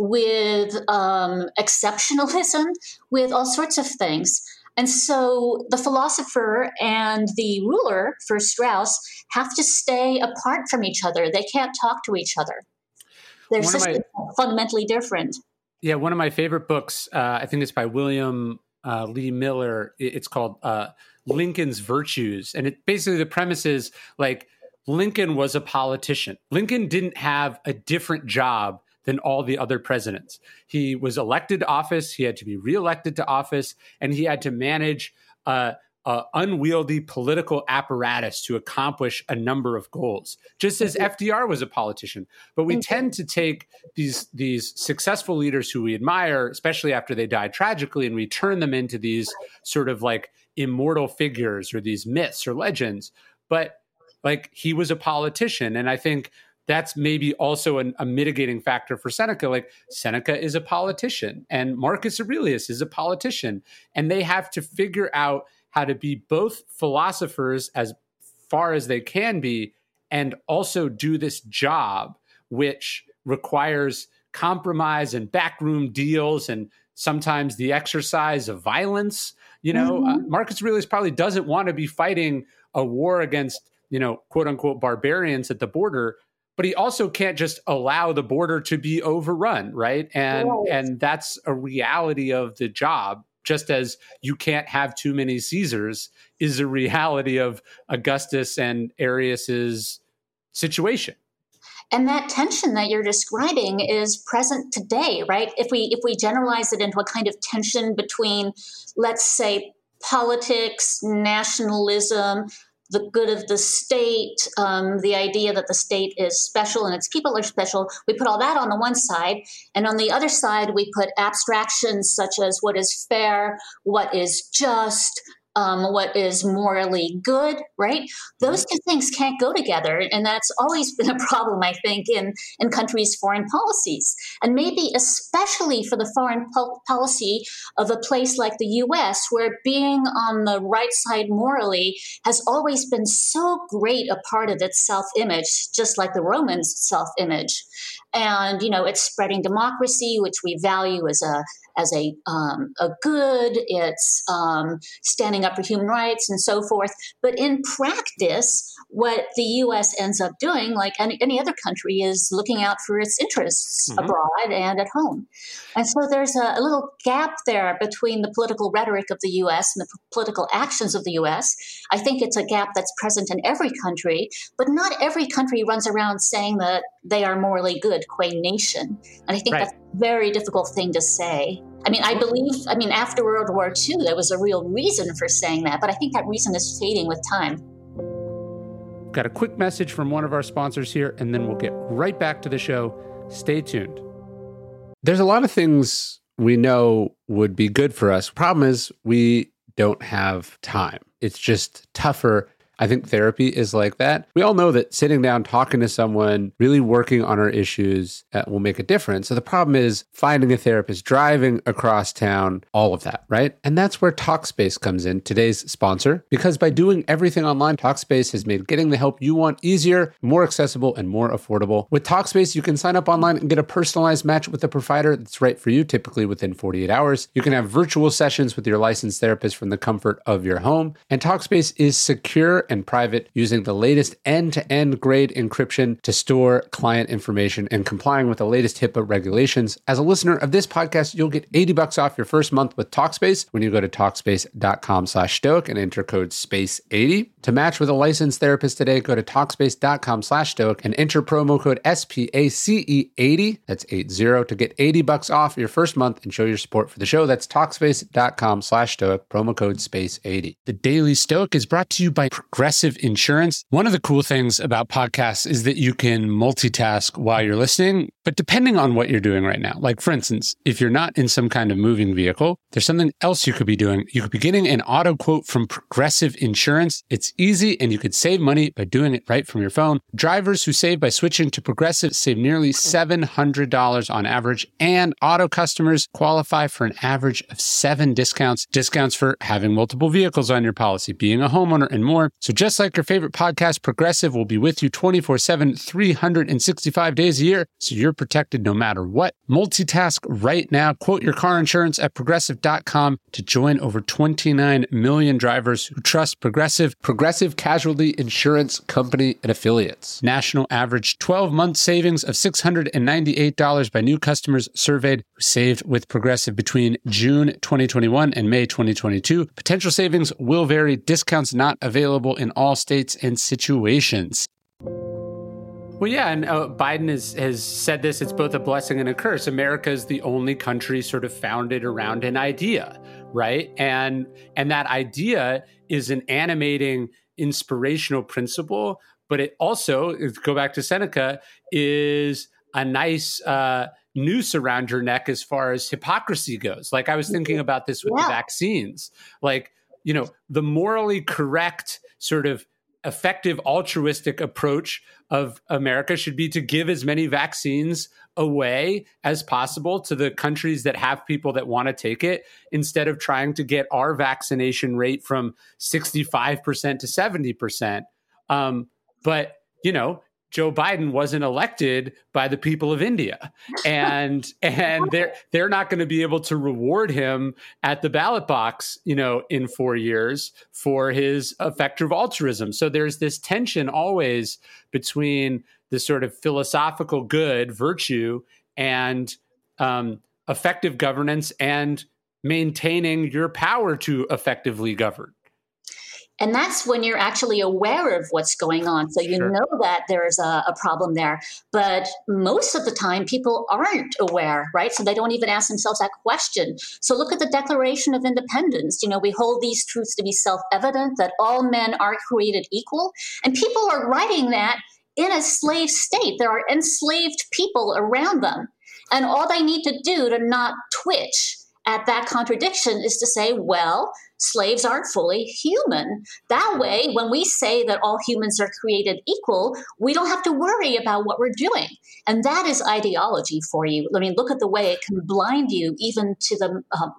[SPEAKER 2] with um, exceptionalism, with all sorts of things. And so the philosopher and the ruler, for Strauss, have to stay apart from each other. They can't talk to each other. They're systems are fundamentally different.
[SPEAKER 1] Yeah, one of my favorite books, uh, I think it's by William uh, Lee Miller. It's called uh, Lincoln's Virtues. And it basically the premise is like Lincoln was a politician. Lincoln didn't have a different job than all the other presidents. He was elected to office. He had to be reelected to office, and he had to manage uh, Uh, unwieldy political apparatus to accomplish a number of goals, just as F D R was a politician. But we tend to take these these successful leaders who we admire, especially after they die tragically, and we turn them into these sort of like immortal figures or these myths or legends. But like he was a politician, and I think that's maybe also an, a mitigating factor for Seneca. Like Seneca is a politician, and Marcus Aurelius is a politician, and they have to figure out how to be both philosophers as far as they can be, and also do this job, which requires compromise and backroom deals and sometimes the exercise of violence. You know, mm-hmm. uh, Marcus Aurelius probably doesn't want to be fighting a war against, you know, quote unquote barbarians at the border, but he also can't just allow the border to be overrun, right? And right. and that's a reality of the job. Just as you can't have too many Caesars is a reality of Augustus and Arius's situation.
[SPEAKER 2] And that tension that you're describing is present today, right? If we if we generalize it into a kind of tension between, let's say, politics, nationalism, the good of the state, um, the idea that the state is special and its people are special. We put all that on the one side. And on the other side, we put abstractions such as what is fair, what is just, um, what is morally good, right? Those two things can't go together. And that's always been a problem, I think, in, in countries' foreign policies. And maybe especially for the foreign po- policy of a place like the U S, where being on the right side morally has always been so great a part of its self-image, just like the Romans' self-image. And, you know, it's spreading democracy, which we value as a as a um, a good. It's um, standing up for human rights and so forth. But in practice, what the U S ends up doing, like any, any other country, is looking out for its interests mm-hmm. abroad and at home. And so there's a, a little gap there between the political rhetoric of the U S and the p- political actions of the U S. I think it's a gap that's present in every country, but not every country runs around saying that they are morally good, qua nation. And I think right. that's a very difficult thing to say. I mean, I believe, I mean, after World War Two, there was a real reason for saying that, but I think that reason is fading with time.
[SPEAKER 1] Got a quick message from one of our sponsors here, and then we'll get right back to the show. Stay tuned. There's a lot of things we know would be good for us. Problem is, we don't have time. It's just tougher. I think therapy is like that. We all know that sitting down, talking to someone, really working on our issues uh, will make a difference. So the problem is finding a therapist, driving across town, all of that, right? And that's where Talkspace comes in, today's sponsor, because by doing everything online, Talkspace has made getting the help you want easier, more accessible, and more affordable. With Talkspace, you can sign up online and get a personalized match with a provider that's right for you, typically within forty-eight hours. You can have virtual sessions with your licensed therapist from the comfort of your home. And Talkspace is secure and private, using the latest end-to-end grade encryption to store client information and complying with the latest HIPAA regulations. As a listener of this podcast, you'll get eighty bucks off your first month with Talkspace when you go to Talkspace.com slash stoic and enter code space eighty. To match with a licensed therapist today, go to Talkspace.com slash stoic and enter promo code S P A C E eighty, that's eighty, to get eighty bucks off your first month and show your support for the show. That's Talkspace.com slash stoic, promo code space eighty. The Daily Stoic is brought to you by Progressive Insurance. One of the cool things about podcasts is that you can multitask while you're listening, but depending on what you're doing right now, like for instance, if you're not in some kind of moving vehicle, there's something else you could be doing. You could be getting an auto quote from Progressive Insurance. It's easy and you could save money by doing it right from your phone. Drivers who save by switching to Progressive save nearly seven hundred dollars on average, and auto customers qualify for an average of seven discounts. Discounts for having multiple vehicles on your policy, being a homeowner, and more. So just like your favorite podcast, Progressive will be with you twenty-four seven, three hundred sixty-five days a year, so you're protected no matter what. Multitask right now. Quote your car insurance at progressive dot com to join over twenty-nine million drivers who trust Progressive. Progressive Casualty Insurance Company and Affiliates. National average twelve-month savings of six hundred ninety-eight dollars by new customers surveyed who saved with Progressive between June twenty twenty-one and May twenty twenty-two. Potential savings will vary. Discounts not available in all states and situations. Well, yeah, and uh, Biden has, has said this, it's both a blessing and a curse. America is the only country sort of founded around an idea, right? And and that idea is an animating, inspirational principle, but it also, go back to Seneca, is a nice uh, noose around your neck as far as hypocrisy goes. Like I was thinking about this with yeah. the vaccines. Like, you know, the morally correct sort of effective altruistic approach of America should be to give as many vaccines away as possible to the countries that have people that want to take it, instead of trying to get our vaccination rate from sixty-five percent to seventy percent. Um, but, you know, Joe Biden wasn't elected by the people of India, and and they're they're not going to be able to reward him at the ballot box, you know, in four years for his effective altruism. So there's this tension always between the sort of philosophical good, virtue, and um, effective governance, and maintaining your power to effectively govern.
[SPEAKER 2] And that's when you're actually aware of what's going on. So you
[SPEAKER 1] Sure.
[SPEAKER 2] know that there's a, a problem there. But most of the time, people aren't aware, right? So they don't even ask themselves that question. So look at the Declaration of Independence. You know, we hold these truths to be self-evident, that all men are created equal. And people are writing that in a slave state. There are enslaved people around them. And all they need to do to not twitch at that contradiction is to say, well, slaves aren't fully human. That way, when we say that all humans are created equal, we don't have to worry about what we're doing. And that is ideology for you. I mean, look at the way it can blind you even to the um,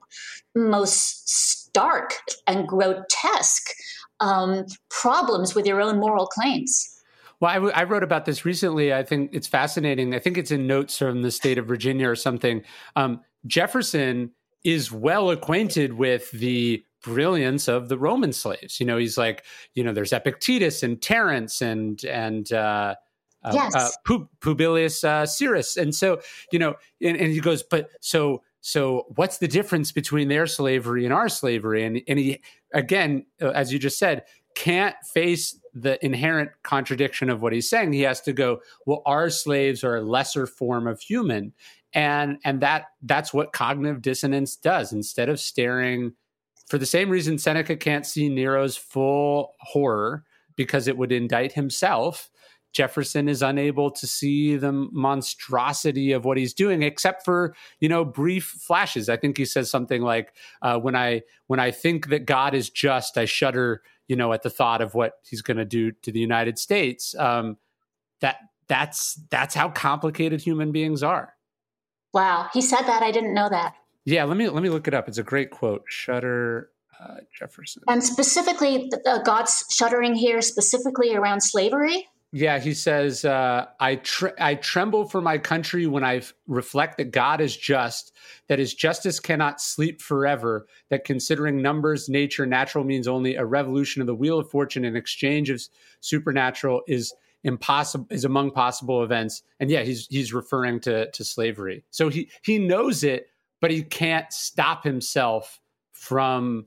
[SPEAKER 2] most stark and grotesque um, problems with your own moral claims.
[SPEAKER 1] Well, I, w- I wrote about this recently. I think it's fascinating. I think it's in notes from the state of Virginia or something. Um, Jefferson is well acquainted with the brilliance of the Roman slaves. You know, he's like, you know, there's Epictetus and Terence and and uh, uh,
[SPEAKER 2] Yes.
[SPEAKER 1] uh, Pub- Publius uh, Syrus, and so you know, and, and he goes, but so so what's the difference between their slavery and our slavery? And and he again, uh, as you just said, can't face the inherent contradiction of what he's saying. He has to go, well, our slaves are a lesser form of human. And and that that's what cognitive dissonance does. Instead of staring, for the same reason Seneca can't see Nero's full horror because it would indict himself, Jefferson is unable to see the monstrosity of what he's doing, except for, you know, brief flashes. I think he says something like, uh, when I when I think that God is just, I shudder, you know, at the thought of what he's going to do to the United States. Um, that that's that's how complicated human beings are.
[SPEAKER 2] Wow. He said that. I didn't know that.
[SPEAKER 1] Yeah, let me let me look it up. It's a great quote. Shudder, uh, Jefferson.
[SPEAKER 2] And specifically, uh, God's shuddering here specifically around slavery?
[SPEAKER 1] Yeah, he says, uh, I, tre- I tremble for my country when I reflect that God is just, that his justice cannot sleep forever, that considering numbers, nature, natural means only a revolution of the wheel of fortune in exchange of supernatural is impossible, is among possible events. And yeah, he's he's referring to, to slavery. So he he knows it, but he can't stop himself from,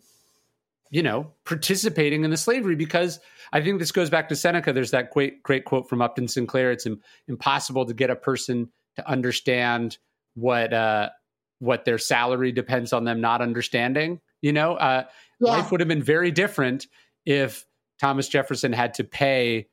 [SPEAKER 1] you know, participating in the slavery, because I think this goes back to Seneca. There's that great, great quote from Upton Sinclair. It's im- impossible to get a person to understand what, uh, what their salary depends on them not understanding. You know, uh,
[SPEAKER 2] Yeah.
[SPEAKER 1] life would have been very different if Thomas Jefferson had to pay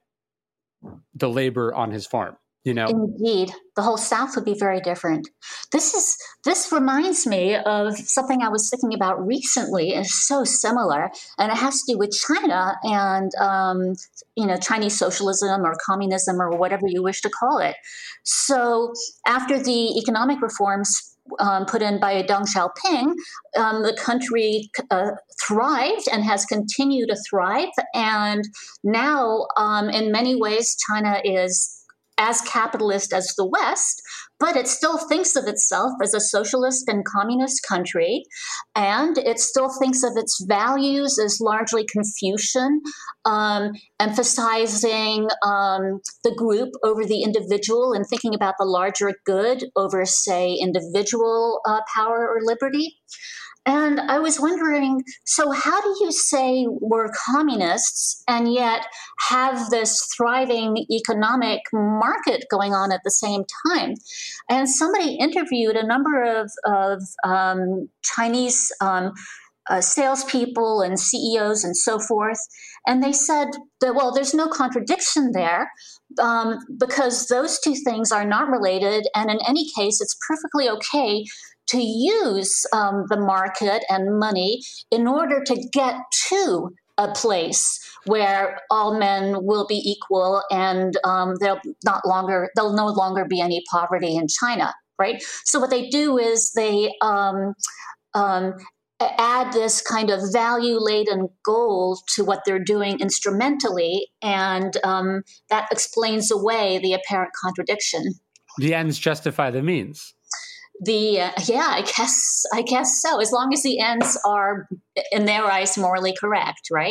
[SPEAKER 1] the labor on his farm. You know,
[SPEAKER 2] Indeed, the whole South would be very different. This is this reminds me of something I was thinking about recently. It's so similar, and it has to do with China and um, you know, Chinese socialism or communism or whatever you wish to call it. So after the economic reforms um, put in by Deng Xiaoping, um, the country uh, thrived and has continued to thrive. And now, um, in many ways, China is as capitalist as the West, but it still thinks of itself as a socialist and communist country, and it still thinks of its values as largely Confucian, um, emphasizing um, the group over the individual and thinking about the larger good over, say, individual uh, power or liberty. And I was wondering, so how do you say we're communists and yet have this thriving economic market going on at the same time? And somebody interviewed a number of, of um, Chinese um, uh, salespeople and C E Os and so forth, and they said that, well, there's no contradiction there. Um, because those two things are not related, and in any case, it's perfectly okay to use um, the market and money in order to get to a place where all men will be equal and um, there'll not longer there'll no longer be any poverty in China, right? So what they do is they um, um, add this kind of value-laden goal to what they're doing instrumentally, and um, that explains away the apparent contradiction.
[SPEAKER 1] the ends justify the means.
[SPEAKER 2] The uh, yeah, I guess I guess so. As long as the ends are, in their eyes, morally correct, right?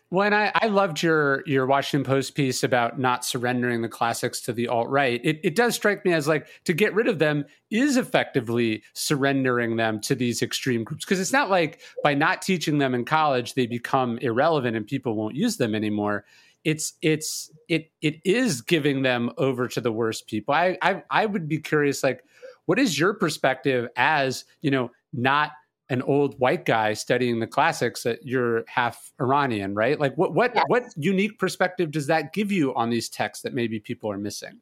[SPEAKER 1] When I, I loved your your Washington Post piece about not surrendering the classics to the alt-right, it, it does strike me as like to get rid of them is effectively surrendering them to these extreme groups. Because it's not like by not teaching them in college, they become irrelevant and people won't use them anymore. It's it's it it is giving them over to the worst people. I I, I would be curious, like, what is your perspective as, you know, not an old white guy studying the classics, that you're half Iranian, right? Like what what
[SPEAKER 2] Yes.
[SPEAKER 1] what unique perspective does that give you on these texts that maybe people are missing?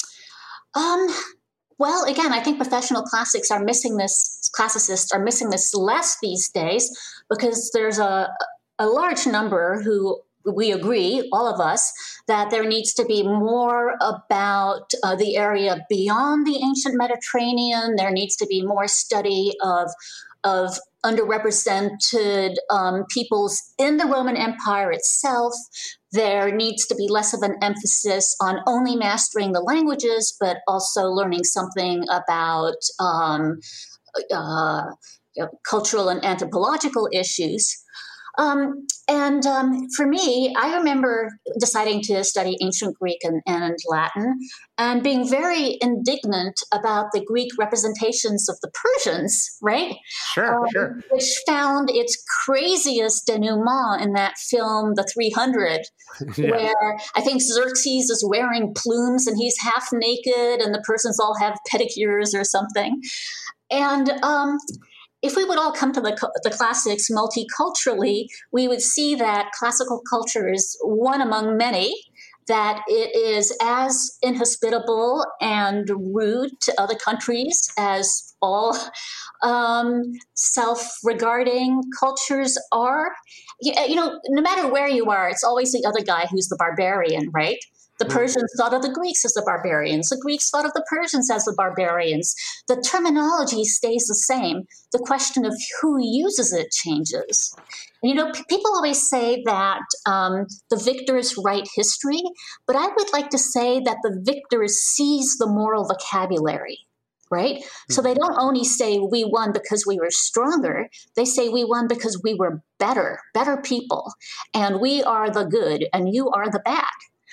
[SPEAKER 2] Um, well, again, I think professional classics are missing this, classicists are missing this less these days because there's a, a large number who we agree, all of us, that there needs to be more about uh, the area beyond the ancient Mediterranean. There needs to be more study of of underrepresented um, peoples in the Roman Empire itself. There needs to be less of an emphasis on only mastering the languages, but also learning something about um, uh, you know, cultural and anthropological issues. Um, and um, for me, I remember deciding to study ancient Greek and, and Latin and being very indignant about the Greek representations of the Persians, right?
[SPEAKER 1] Sure,
[SPEAKER 2] um,
[SPEAKER 1] sure.
[SPEAKER 2] Which found its craziest denouement in that film, The three hundred,
[SPEAKER 1] Yeah.
[SPEAKER 2] where I think Xerxes is wearing plumes and he's half naked and the Persians all have pedicures or something. And um, if we would all come to the, the classics multiculturally, we would see that classical culture is one among many, that it is as inhospitable and rude to other countries as all um, self-regarding cultures are. You, you know, no matter where you are, it's always the other guy who's the barbarian, right? The Persians thought of the Greeks as the barbarians. The Greeks thought of the Persians as the barbarians. The terminology stays the same. The question of who uses it changes. And, you know, p- people always say that um, the victors write history, but I would like to say that the victors seize the moral vocabulary, right? Mm-hmm. So they don't only say we won because we were stronger. They say we won because we were better, better people. And we are the good and you are the bad.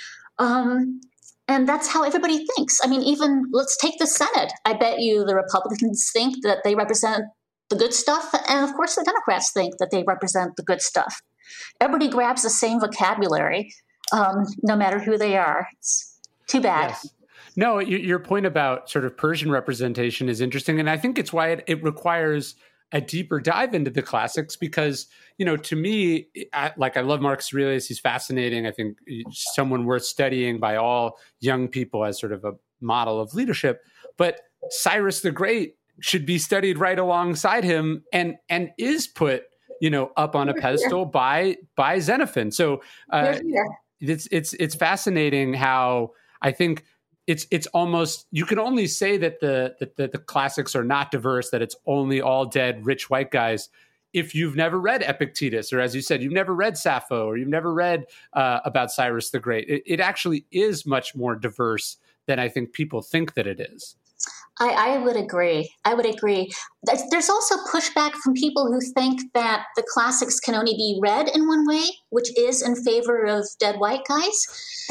[SPEAKER 2] Um, and that's how everybody thinks. I mean, even let's take the Senate. I bet you the Republicans think that they represent the good stuff. And of course, the Democrats think that they represent the good stuff. Everybody grabs the same vocabulary, um, no matter who they are. It's too bad.
[SPEAKER 1] Yes. No, your point about sort of Persian representation is interesting. And I think it's why it, it requires a deeper dive into the classics because, you know, to me, I, like I love Marcus Aurelius. He's fascinating. I think he's someone worth studying by all young people as sort of a model of leadership. But Cyrus the Great should be studied right alongside him and and is put, you know, up on a pedestal by by Xenophon. So uh, it's it's it's fascinating how I think It's it's almost you can only say that the, that the the classics are not diverse, that it's only all dead rich white guys if you've never read Epictetus, or as you said, you've never read Sappho, or you've never read uh, about Cyrus the Great. It, it actually is much more diverse than I think people think that it is.
[SPEAKER 2] I, I would agree. I would agree. There's also pushback from people who think that the classics can only be read in one way, which is in favor of dead white guys.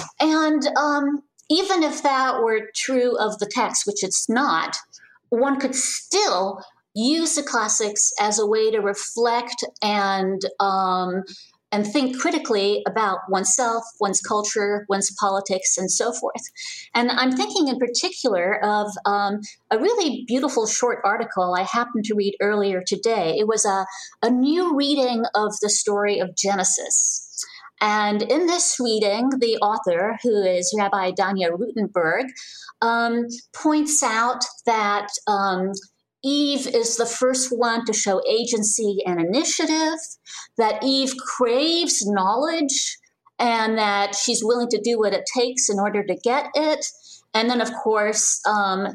[SPEAKER 2] And um, even if that were true of the text, which it's not, one could still use the classics as a way to reflect and um, and think critically about oneself, one's culture, one's politics, and so forth. And I'm thinking in particular of um, a really beautiful short article I happened to read earlier today. It was a, a new reading of the story of Genesis. And in this reading, the author, who is Rabbi Danya Rutenberg, um, points out that um, Eve is the first one to show agency and initiative, that Eve craves knowledge, and that she's willing to do what it takes in order to get it. And then, of course, um,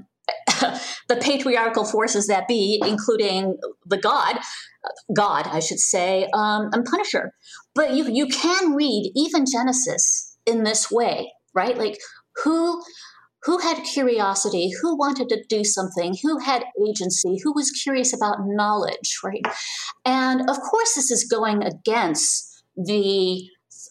[SPEAKER 2] the patriarchal forces that be, including the God, God, I should say, um, and punish her. But you you can read even Genesis in this way, right? Like who who had curiosity, who wanted to do something, who had agency, who was curious about knowledge, right? And of course, this is going against the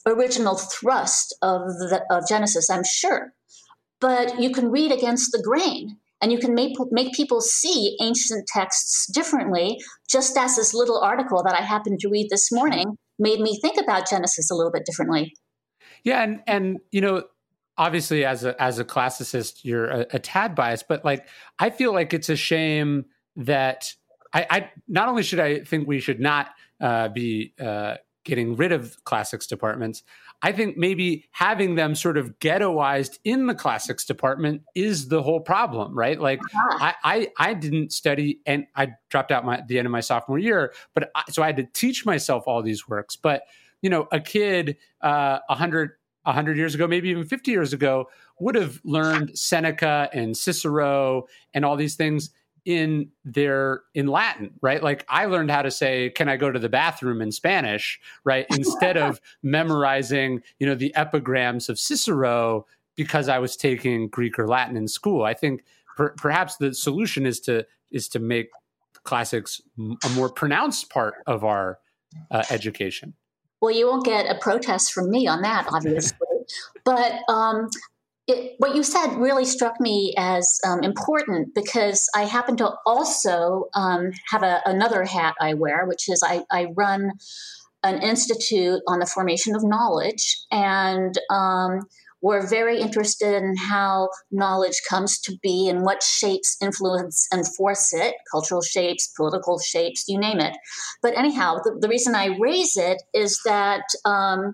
[SPEAKER 2] original thrust of the of Genesis, I'm sure. But you can read against the grain, and you can make make people see ancient texts differently, just as this little article that I happened to read this morning made me think about Genesis a little bit differently.
[SPEAKER 1] Yeah, and and you know, obviously as a as a classicist, you're a, a tad biased, but like I feel like it's a shame that I, I not only should I think we should not uh, be uh, getting rid of classics departments, I think maybe having them sort of ghettoized in the classics department is the whole problem, right? Like I, I, I didn't study, and I dropped out my, at the end of my sophomore year, but I, so I had to teach myself all these works. But you know, a kid uh, a hundred a hundred years ago, maybe even fifty years ago, would have learned Seneca and Cicero and all these things in their in Latin, right? Like I learned how to say, "Can I go to the bathroom?" in Spanish, right? Instead of memorizing, you know, the epigrams of Cicero because I was taking Greek or Latin in school. I think per, perhaps the solution is to is to make classics a more pronounced part of our uh, education.
[SPEAKER 2] Well, you won't get a protest from me on that, obviously, but um, It, what you said really struck me as um, important because I happen to also um, have a, another hat I wear, which is I, I run an institute on the formation of knowledge, and um, we're very interested in how knowledge comes to be and what shapes influence and force it, cultural shapes, political shapes, you name it. But anyhow, the, the reason I raise it is that um,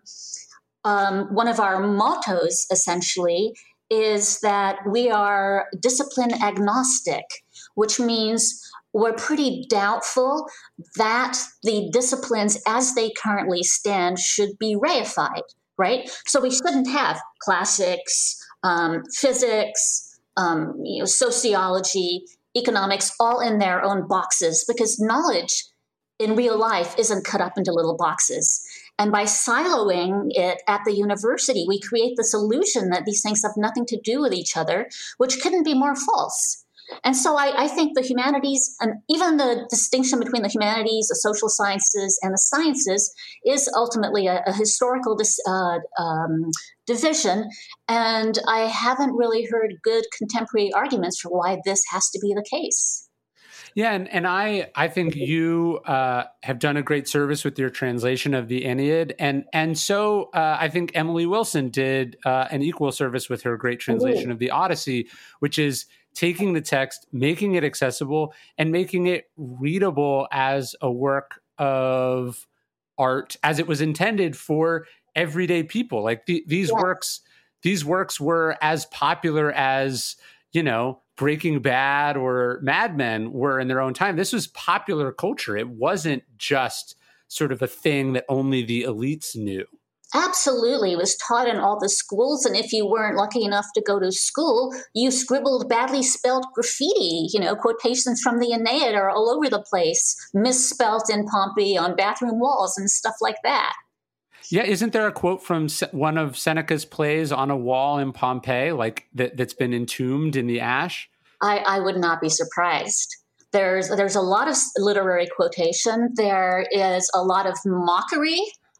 [SPEAKER 2] Um, one of our mottos, essentially, is that we are discipline agnostic, which means we're pretty doubtful that the disciplines as they currently stand should be reified, right? So we shouldn't have classics, um, physics, um, you know, sociology, economics, all in their own boxes, because knowledge in real life isn't cut up into little boxes. And by siloing it at the university, we create this illusion that these things have nothing to do with each other, which couldn't be more false. And so I, I think the humanities, and even the distinction between the humanities, the social sciences, and the sciences is ultimately a, a historical dis, uh, um, division. And I haven't really heard good contemporary arguments for why this has to be the case.
[SPEAKER 1] Yeah, and, and I I think you uh, have done a great service with your translation of the Aeneid, and and so uh, I think Emily Wilson did uh, an equal service with her great translation Ooh. of the Odyssey, which is taking the text, making it accessible, and making it readable as a work of art, as it was intended for everyday people. Like the, these yeah. works, these works were as popular as, you know, Breaking Bad or Mad Men were in their own time. This was popular culture. It wasn't just sort of a thing that only the elites knew.
[SPEAKER 2] Absolutely. It was taught in all the schools. And if you weren't lucky enough to go to school, you scribbled badly spelled graffiti. You know, quotations from the Aeneid are all over the place, misspelt in Pompeii on bathroom walls and stuff like that.
[SPEAKER 1] Yeah, isn't there a quote from one of Seneca's plays on a wall in Pompeii, like that, that's been entombed in the ash?
[SPEAKER 2] I, I would not be surprised. There's there's a lot of literary quotation. There is a lot of mockery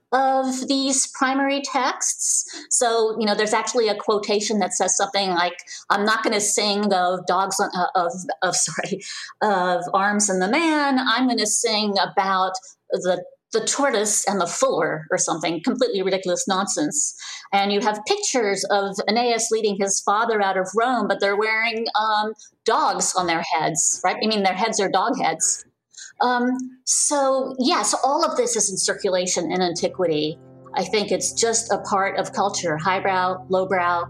[SPEAKER 2] of these primary texts. So, you know, there's actually a quotation that says something like, "I'm not going to sing of dogs uh, of of sorry of Arms and the Man. I'm going to sing about the." the tortoise and the fuller," or something, completely ridiculous nonsense. And you have pictures of Aeneas leading his father out of Rome, but they're wearing um, dogs on their heads, right? I mean, their heads are dog heads. Um, so, yes, all of this is in circulation in antiquity. I think it's just a part of culture, highbrow, lowbrow,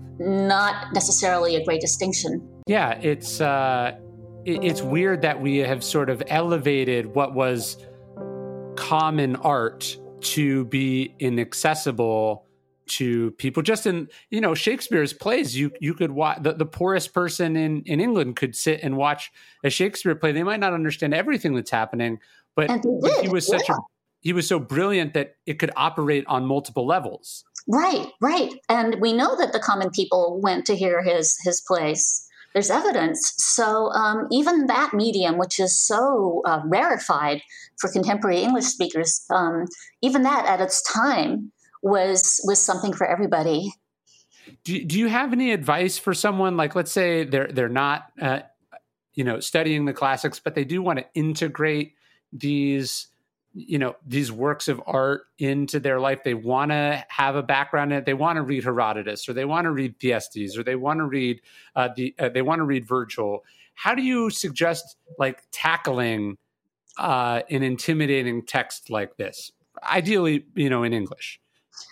[SPEAKER 2] not necessarily a great distinction.
[SPEAKER 1] Yeah, it's uh, it, it's weird that we have sort of elevated what was common art to be inaccessible to people. Just in, you know, Shakespeare's plays, you you could watch, the, the poorest person in, in England could sit and watch a Shakespeare play. They might not understand everything that's happening, but he was such yeah. a, he was so brilliant that it could operate on multiple levels.
[SPEAKER 2] Right, right. And we know that the common people went to hear his his plays. There's evidence. So um, even that medium, which is so uh, rarefied for contemporary English speakers, um, even that at its time was was something for everybody.
[SPEAKER 1] Do, do you have any advice for someone, like, let's say they're they're not, uh, you know, studying the classics, but they do want to integrate these, you know, these works of art into their life. They want to have a background in it. They want to read Herodotus, or they want to read Thyestes, or they want to read uh, the uh, they want to read Virgil. How do you suggest, like, tackling uh, an intimidating text like this? Ideally, you know, in English.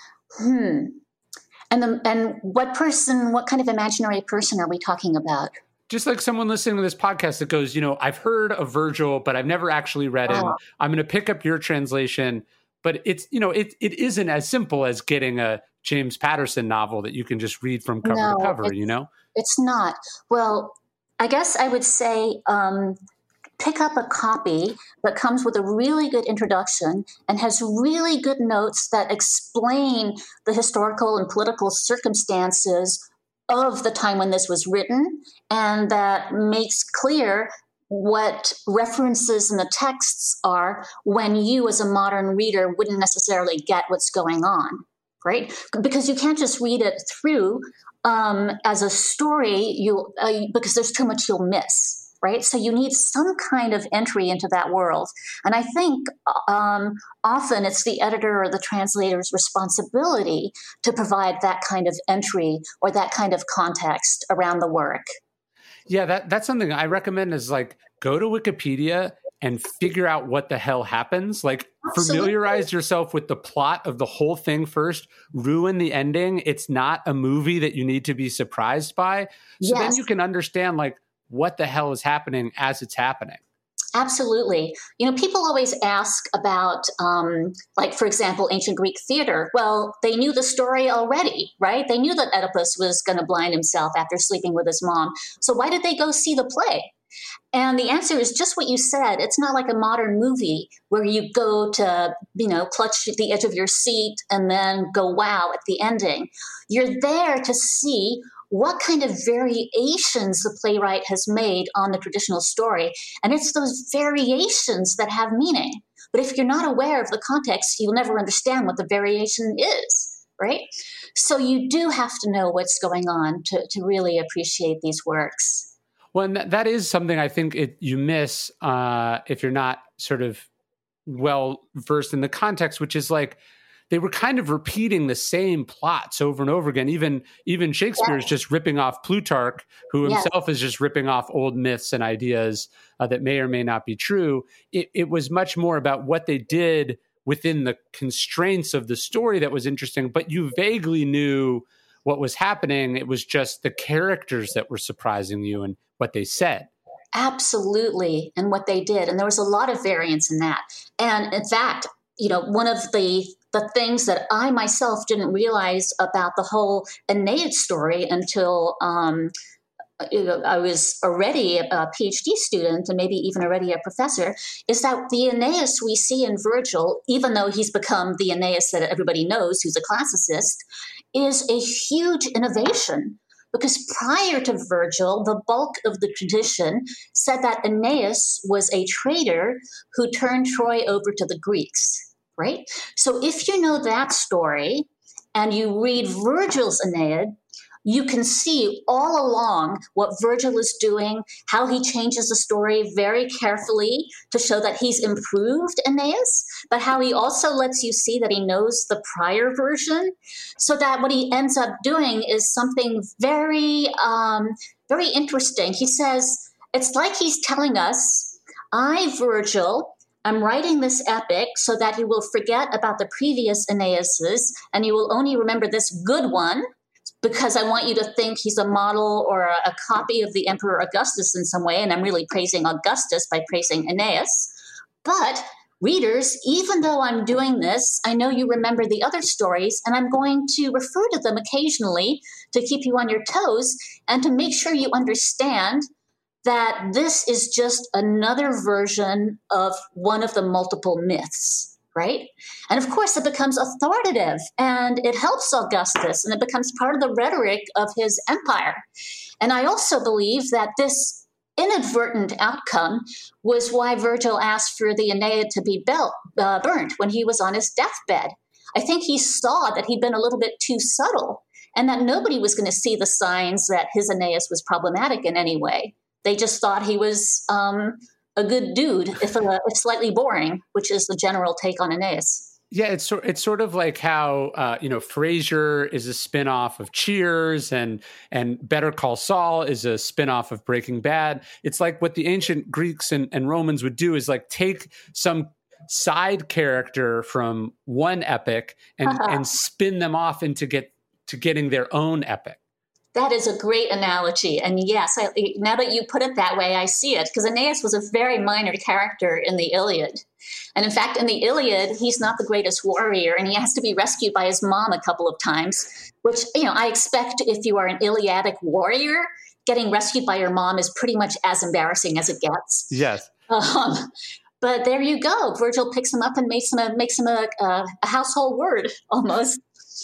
[SPEAKER 2] Hmm. And the, and what person, what kind of imaginary person are we talking about?
[SPEAKER 1] Just like someone listening to this podcast that goes, you know, I've heard of Virgil, but I've never actually read him.
[SPEAKER 2] Oh.
[SPEAKER 1] I'm going to pick up your translation, but it's, you know, it it isn't as simple as getting a James Patterson novel that you can just read from cover
[SPEAKER 2] No,
[SPEAKER 1] to cover, you know?
[SPEAKER 2] It's not. Well, I guess I would say um, pick up a copy that comes with a really good introduction and has really good notes that explain the historical and political circumstances of the time when this was written, and that makes clear what references in the texts are when you as a modern reader wouldn't necessarily get what's going on, right? Because you can't just read it through um, as a story, you uh, because there's too much you'll miss. Right? So you need some kind of entry into that world. And I think um, often it's the editor or the translator's responsibility to provide that kind of entry or that kind of context around the work.
[SPEAKER 1] Yeah, that that's something I recommend is, like, go to Wikipedia and figure out what the hell happens. Like,
[SPEAKER 2] Absolutely.
[SPEAKER 1] Familiarize yourself with the plot of the whole thing first. Ruin the ending. It's not a movie that you need to be surprised by. So
[SPEAKER 2] Yes.
[SPEAKER 1] then you can understand, like, what the hell is happening as it's happening.
[SPEAKER 2] Absolutely. You know, people always ask about, um, like, for example, ancient Greek theater. Well, they knew the story already, right? They knew that Oedipus was going to blind himself after sleeping with his mom. So why did they go see the play? And the answer is just what you said. It's not like a modern movie where you go to, you know, clutch the edge of your seat and then go, wow, at the ending. You're there to see what kind of variations the playwright has made on the traditional story. And it's those variations that have meaning. But if you're not aware of the context, you'll never understand what the variation is, right? So you do have to know what's going on to, to really appreciate these works.
[SPEAKER 1] Well, and that, that is something I think it, you miss uh, if you're not sort of well versed in the context, which is, like, they were kind of repeating the same plots over and over again. Even even Shakespeare
[SPEAKER 2] Yeah.
[SPEAKER 1] is just ripping off Plutarch, who himself
[SPEAKER 2] Yeah.
[SPEAKER 1] is just ripping off old myths and ideas uh, that may or may not be true. It, it was much more about what they did within the constraints of the story that was interesting, but you vaguely knew what was happening. It was just the characters that were surprising you and what they said.
[SPEAKER 2] Absolutely. And what they did. And there was a lot of variance in that. And in fact, you know, one of the the things that I myself didn't realize about the whole Aeneid story until um, you know, I was already a PhD student and maybe even already a professor, is that the Aeneas we see in Virgil, even though he's become the Aeneas that everybody knows, who's a classicist, is a huge innovation. Because prior to Virgil, the bulk of the tradition said that Aeneas was a traitor who turned Troy over to the Greeks. Right? So if you know that story and you read Virgil's Aeneid, you can see all along what Virgil is doing, how he changes the story very carefully to show that he's improved Aeneas, but how he also lets you see that he knows the prior version, so that what he ends up doing is something very, um, very interesting. He says, it's like he's telling us, I, Virgil, I'm writing this epic so that you will forget about the previous Aeneases and you will only remember this good one, because I want you to think he's a model or a, a copy of the Emperor Augustus in some way. And I'm really praising Augustus by praising Aeneas. But readers, even though I'm doing this, I know you remember the other stories, and I'm going to refer to them occasionally to keep you on your toes and to make sure you understand that this is just another version of one of the multiple myths, right? And of course, it becomes authoritative, and it helps Augustus, and it becomes part of the rhetoric of his empire. And I also believe that this inadvertent outcome was why Virgil asked for the Aeneid to be built, uh, burnt when he was on his deathbed. I think he saw that he'd been a little bit too subtle and that nobody was going to see the signs that his Aeneas was problematic in any way. They just thought he was um, a good dude, if, uh, if slightly boring, which is the general take on Aeneas.
[SPEAKER 1] Yeah, it's sort it's sort of like how uh, you know, Frasier is a spinoff of Cheers, and and Better Call Saul is a spinoff of Breaking Bad. It's like what the ancient Greeks and, and Romans would do is like take some side character from one epic and uh-huh. and spin them off into get to getting their own epic.
[SPEAKER 2] That is a great analogy. And yes, I, now that you put it that way, I see it. Because Aeneas was a very minor character in the Iliad. And in fact, in the Iliad, he's not the greatest warrior, and he has to be rescued by his mom a couple of times, which, you know, I expect if you are an Iliadic warrior, getting rescued by your mom is pretty much as embarrassing as it gets.
[SPEAKER 1] Yes.
[SPEAKER 2] Um, but there you go. Virgil picks him up and makes him a, makes him a, a, a household word almost.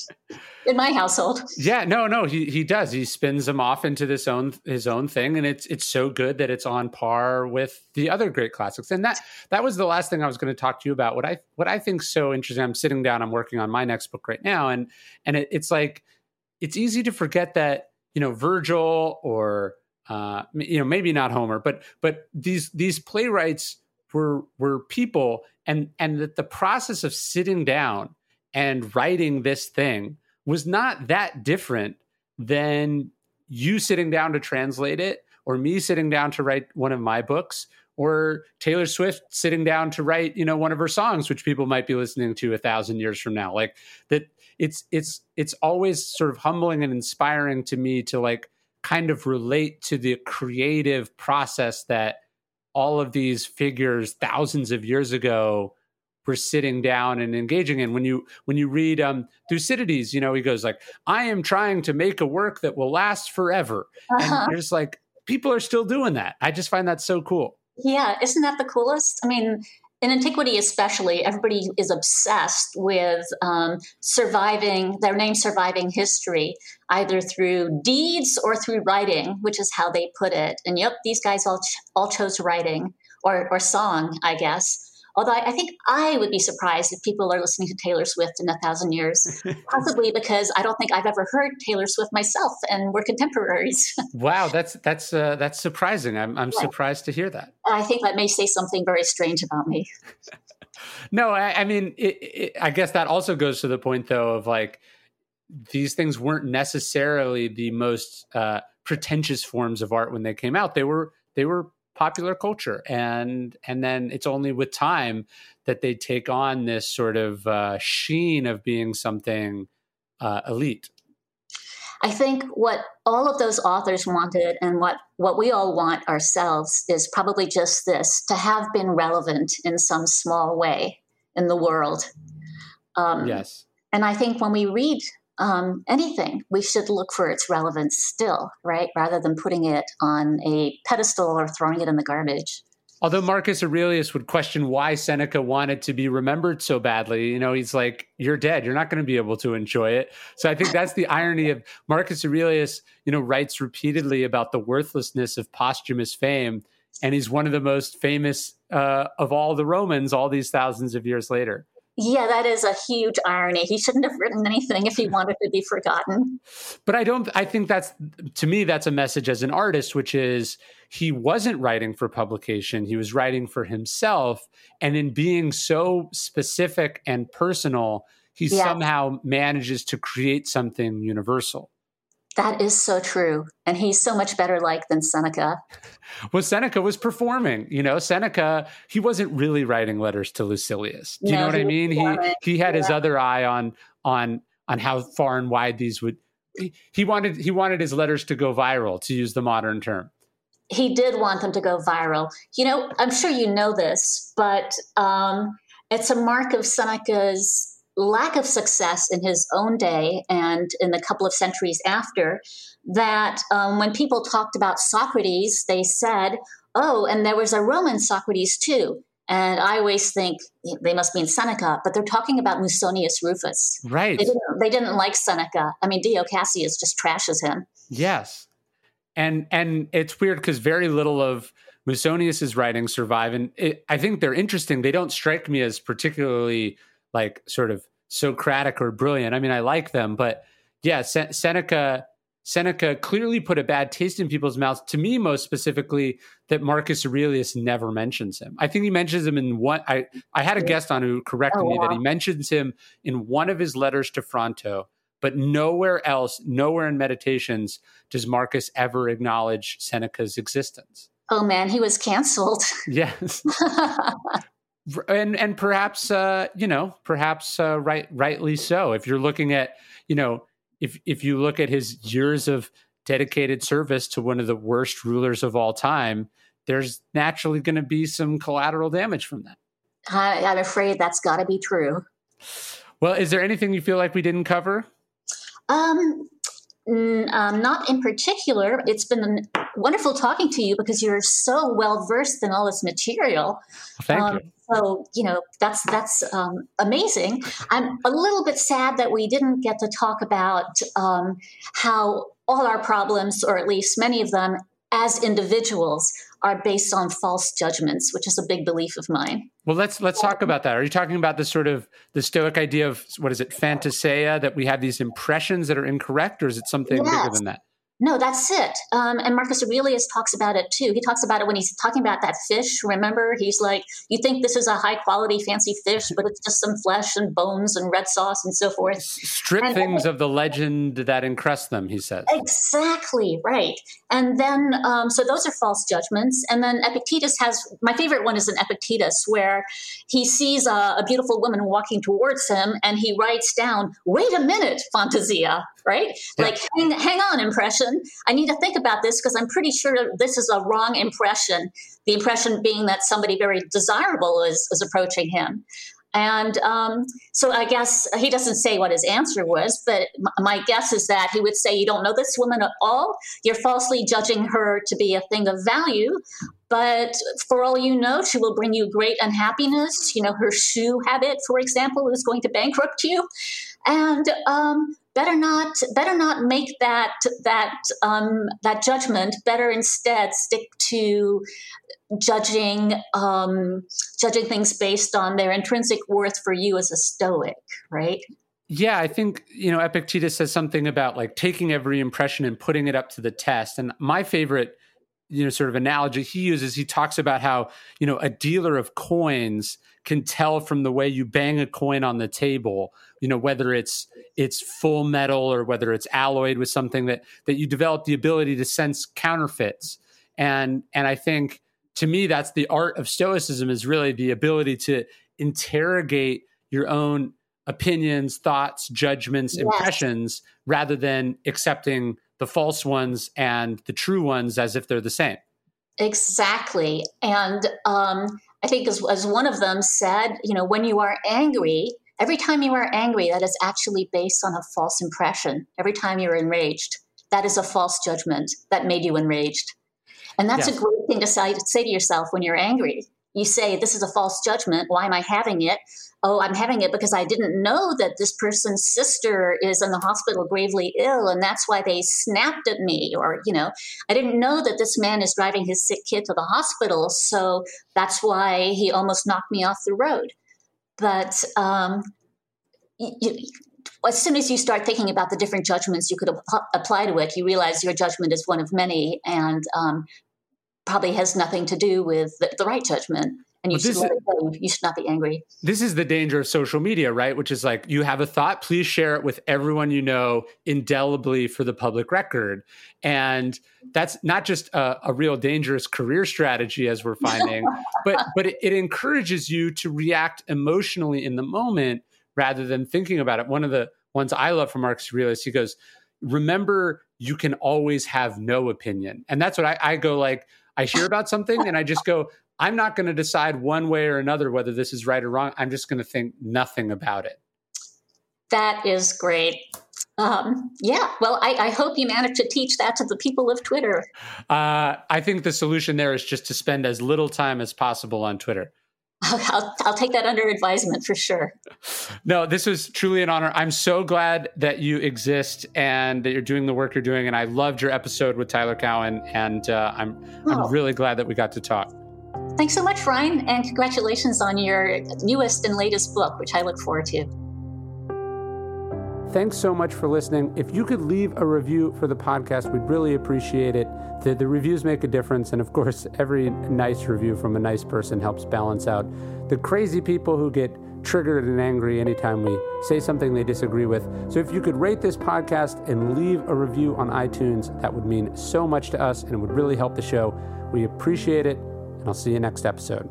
[SPEAKER 2] In my household.
[SPEAKER 1] Yeah, no, no, he he does. He spins them off into this own his own thing, and it's it's so good that it's on par with the other great classics. And that that was the last thing I was going to talk to you about. What I what I think so interesting. I'm sitting down. I'm working on my next book right now, and and it, it's like it's easy to forget that, you know, Virgil or uh, you know, maybe not Homer, but but these these playwrights were were people, and and that the process of sitting down and writing this thing was not that different than you sitting down to translate it, or me sitting down to write one of my books, or Taylor Swift sitting down to write, you know, one of her songs, which people might be listening to a thousand years from now. Like that, it's it's it's always sort of humbling and inspiring to me to like kind of relate to the creative process that all of these figures thousands of years ago were sitting down and engaging in. When you when you read um, Thucydides, you know, he goes like, "I am trying to make a work that will last forever," uh-huh. and you're just like, people are still doing that. I just find that so cool.
[SPEAKER 2] Yeah, isn't that the coolest? I mean, in antiquity especially, everybody is obsessed with um, surviving their name, surviving history, either through deeds or through writing, which is how they put it. And yep, these guys all ch- all chose writing or or song, I guess. Although I think I would be surprised if people are listening to Taylor Swift in a thousand years, possibly because I don't think I've ever heard Taylor Swift myself, and we're contemporaries.
[SPEAKER 1] Wow, that's that's uh, that's surprising. I'm I'm yeah. surprised to hear that.
[SPEAKER 2] I think that may say something very strange about me.
[SPEAKER 1] No, I, I mean, it, it, I guess that also goes to the point, though, of like these things weren't necessarily the most uh, pretentious forms of art when they came out. They were they were. popular culture, and and then it's only with time that they take on this sort of uh, sheen of being something uh, elite.
[SPEAKER 2] I think what all of those authors wanted, and what what we all want ourselves, is probably just this: to have been relevant in some small way in the world. Um,
[SPEAKER 1] yes,
[SPEAKER 2] and I think when we read Um, anything, we should look for its relevance still, right? Rather than putting it on a pedestal or throwing it in the garbage.
[SPEAKER 1] Although Marcus Aurelius would question why Seneca wanted to be remembered so badly. You know, he's like, you're dead. You're not going to be able to enjoy it. So I think that's the irony of Marcus Aurelius, you know, writes repeatedly about the worthlessness of posthumous fame. And he's one of the most famous uh, of all the Romans all these thousands of years later.
[SPEAKER 2] Yeah, that is a huge irony. He shouldn't have written anything if he wanted to be forgotten.
[SPEAKER 1] But I don't, I think that's, to me, that's a message as an artist, which is he wasn't writing for publication. He was writing for himself. And in being so specific and personal, he yeah. somehow manages to create something universal.
[SPEAKER 2] That is so true. And he's so much better liked than Seneca.
[SPEAKER 1] Well, Seneca was performing. You know, Seneca, he wasn't really writing letters to Lucilius. Do you no, know what I mean? He he had yeah. his other eye on on on how far and wide these would. He, he wanted he wanted his letters to go viral, to use the modern term.
[SPEAKER 2] He did want them to go viral. You know, I'm sure you know this, but um, it's a mark of Seneca's lack of success in his own day and in the couple of centuries after, that um, when people talked about Socrates, they said, oh, and there was a Roman Socrates too. And I always think they must mean Seneca, but they're talking about Musonius Rufus.
[SPEAKER 1] Right.
[SPEAKER 2] They didn't, they didn't like Seneca. I mean, Dio Cassius just trashes him.
[SPEAKER 1] Yes. And and it's weird because very little of Musonius's writings survive. And it, I think they're interesting. They don't strike me as particularly like sort of Socratic or brilliant. I mean, I like them, but yeah, Se- Seneca Seneca clearly put a bad taste in people's mouths. To me, most specifically, that Marcus Aurelius never mentions him. I think he mentions him in one. I I had a guest on who corrected
[SPEAKER 2] Oh,
[SPEAKER 1] me
[SPEAKER 2] wow.
[SPEAKER 1] that he mentions him in one of his letters to Fronto, but nowhere else, nowhere in Meditations does Marcus ever acknowledge Seneca's existence.
[SPEAKER 2] Oh man, he was canceled.
[SPEAKER 1] Yes. And and perhaps uh, you know perhaps uh, right rightly so. If you're looking at you know if if you look at his years of dedicated service to one of the worst rulers of all time, there's naturally going to be some collateral damage from that.
[SPEAKER 2] I, I'm afraid that's got to be true.
[SPEAKER 1] Well, is there anything you feel like we didn't cover?
[SPEAKER 2] Um, n- um, not in particular. It's been wonderful talking to you because you're so well versed in all this material.
[SPEAKER 1] Thank
[SPEAKER 2] um,
[SPEAKER 1] you.
[SPEAKER 2] So, you know, that's that's um, amazing. I'm a little bit sad that we didn't get to talk about um, how all our problems, or at least many of them, as individuals, are based on false judgments, which is a big belief of mine.
[SPEAKER 1] Well, let's let's talk about that. Are you talking about the sort of the Stoic idea of, what is it, fantasia, that we have these impressions that are incorrect, or is it something
[SPEAKER 2] Yes.
[SPEAKER 1] bigger than that?
[SPEAKER 2] No, that's it. Um, and Marcus Aurelius talks about it too. He talks about it when he's talking about that fish. Remember, he's like, you think this is a high quality, fancy fish, but it's just some flesh and bones and red sauce and so forth.
[SPEAKER 1] Strip
[SPEAKER 2] And-
[SPEAKER 1] things of the legend that encrust them, he says.
[SPEAKER 2] Exactly, right. And then, um, so those are false judgments. And then Epictetus has, my favorite one is in Epictetus, where he sees a, a beautiful woman walking towards him and he writes down, wait a minute, fantasia, right?
[SPEAKER 1] Yeah.
[SPEAKER 2] Like, hang, hang on, impression. I need to think about this because I'm pretty sure this is a wrong impression. The impression being that somebody very desirable is, is approaching him. And um, so I guess he doesn't say what his answer was, but m- my guess is that he would say, you don't know this woman at all. You're falsely judging her to be a thing of value. But for all you know, she will bring you great unhappiness. You know, her shoe habit, for example, is going to bankrupt you. And um, better not, better not make that that um, that judgment. Better instead stick to judging um, judging things based on their intrinsic worth for you as a Stoic, right?
[SPEAKER 1] Yeah, I think, you know, Epictetus says something about like taking every impression and putting it up to the test. And my favorite, you know, sort of analogy he uses, he talks about how, you know, a dealer of coins can tell from the way you bang a coin on the table, you know, whether it's it's full metal or whether it's alloyed with something, that that you develop the ability to sense counterfeits. And and I think, to me, that's the art of Stoicism, is really the ability to interrogate your own opinions, thoughts, judgments,
[SPEAKER 2] Yes.
[SPEAKER 1] impressions, rather than accepting the false ones and the true ones as if they're the same.
[SPEAKER 2] Exactly. And um, I think as, as one of them said, you know, when you are angry, every time you are angry, that is actually based on a false impression. Every time you're enraged, that is a false judgment that made you enraged. And that's
[SPEAKER 1] Yes.
[SPEAKER 2] a great thing to say, say to yourself when you're angry. You say, this is a false judgment. Why am I having it? Oh, I'm having it because I didn't know that this person's sister is in the hospital gravely ill, and that's why they snapped at me. Or, you know, I didn't know that this man is driving his sick kid to the hospital, so that's why he almost knocked me off the road. But um, you, as soon as you start thinking about the different judgments you could ap- apply to it, you realize your judgment is one of many, and um, probably has nothing to do with the, the right judgment. And you
[SPEAKER 1] But
[SPEAKER 2] should
[SPEAKER 1] this
[SPEAKER 2] let
[SPEAKER 1] is-
[SPEAKER 2] it go. You should not be angry.
[SPEAKER 1] This is the danger of social media, right? Which is like, you have a thought, please share it with everyone you know indelibly for the public record. And that's not just a, a real dangerous career strategy, as we're finding, but but it, it encourages you to react emotionally in the moment rather than thinking about it. One of the ones I love from Marcus Aurelius, he goes, remember, you can always have no opinion. And that's what I, I go like, I hear about something and I just go, I'm not going to decide one way or another whether this is right or wrong. I'm just going to think nothing about it.
[SPEAKER 2] That is great. Um, yeah, well, I, I hope you manage to teach that to the people of Twitter.
[SPEAKER 1] Uh, I think the solution there is just to spend as little time as possible on Twitter.
[SPEAKER 2] I'll, I'll take that under advisement for sure.
[SPEAKER 1] No, this was truly an honor. I'm so glad that you exist and that you're doing the work you're doing. And I loved your episode with Tyler Cowen. And uh, I'm
[SPEAKER 2] Oh.
[SPEAKER 1] I'm really glad that we got to talk.
[SPEAKER 2] Thanks so much, Ryan, and congratulations on your newest and latest book, which I look forward to.
[SPEAKER 1] Thanks so much for listening. If you could leave a review for the podcast, we'd really appreciate it. The, the reviews make a difference. And of course, every nice review from a nice person helps balance out the crazy people who get triggered and angry anytime we say something they disagree with. So if you could rate this podcast and leave a review on iTunes, that would mean so much to us and it would really help the show. We appreciate it, and I'll see you next episode.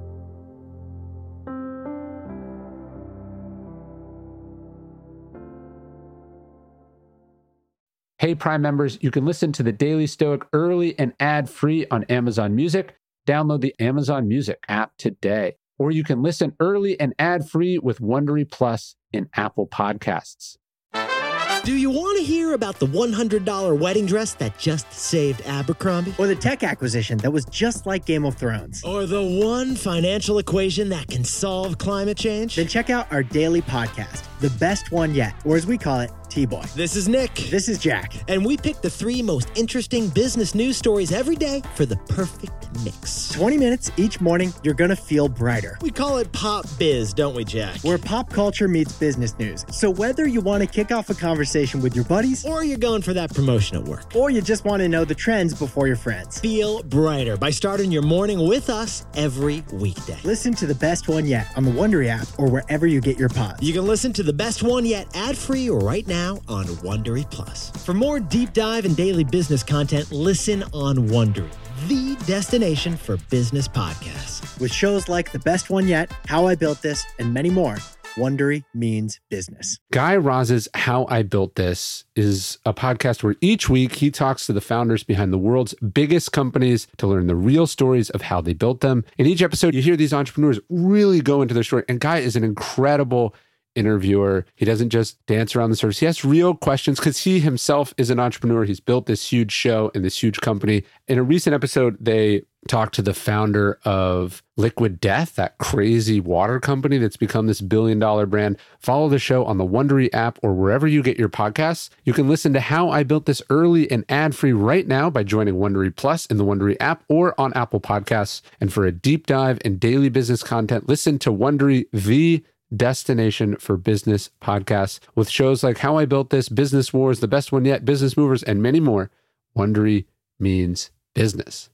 [SPEAKER 1] Hey, Prime members, you can listen to The Daily Stoic early and ad-free on Amazon Music. Download the Amazon Music app today. Or you can listen early and ad-free with Wondery Plus in Apple Podcasts.
[SPEAKER 3] Do you want to hear about the one hundred dollars wedding dress that just saved Abercrombie?
[SPEAKER 4] Or the tech acquisition that was just like Game of Thrones?
[SPEAKER 3] Or the one financial equation that can solve climate change?
[SPEAKER 4] Then check out our daily podcast, The Best One Yet, or as we call it, T-Boy.
[SPEAKER 3] This is Nick.
[SPEAKER 4] This is Jack.
[SPEAKER 3] And we pick the three most interesting business news stories every day for the perfect mix.
[SPEAKER 4] twenty minutes each morning, you're going to feel brighter.
[SPEAKER 3] We call it Pop Biz, don't we, Jack?
[SPEAKER 4] Where pop culture meets business news. So whether you want to kick off a conversation with your buddies,
[SPEAKER 3] or you're going for that promotion at work,
[SPEAKER 4] or you just want to know the trends before your friends,
[SPEAKER 3] feel brighter by starting your morning with us every weekday.
[SPEAKER 4] Listen to The Best One Yet on the Wondery app or wherever you get your pods.
[SPEAKER 3] You can listen to The Best One Yet ad-free right now on Wondery Plus. For more deep dive and daily business content, listen on Wondery, the destination for business podcasts.
[SPEAKER 4] With shows like The Best One Yet, How I Built This, and many more, Wondery means business.
[SPEAKER 1] Guy Raz's How I Built This is a podcast where each week he talks to the founders behind the world's biggest companies to learn the real stories of how they built them. In each episode, you hear these entrepreneurs really go into their story. And Guy is an incredible interviewer. He doesn't just dance around the surface. He asks real questions because he himself is an entrepreneur. He's built this huge show and this huge company. In a recent episode, they talked to the founder of Liquid Death, that crazy water company that's become this billion dollar brand. Follow the show on the Wondery app or wherever you get your podcasts. You can listen to How I Built This early and ad-free right now by joining Wondery Plus in the Wondery app or on Apple Podcasts. And for a deep dive in daily business content, listen to Wondery, the destination for business podcasts, with shows like How I Built This, Business Wars, The Best One Yet, Business Movers, and many more. Wondery means business.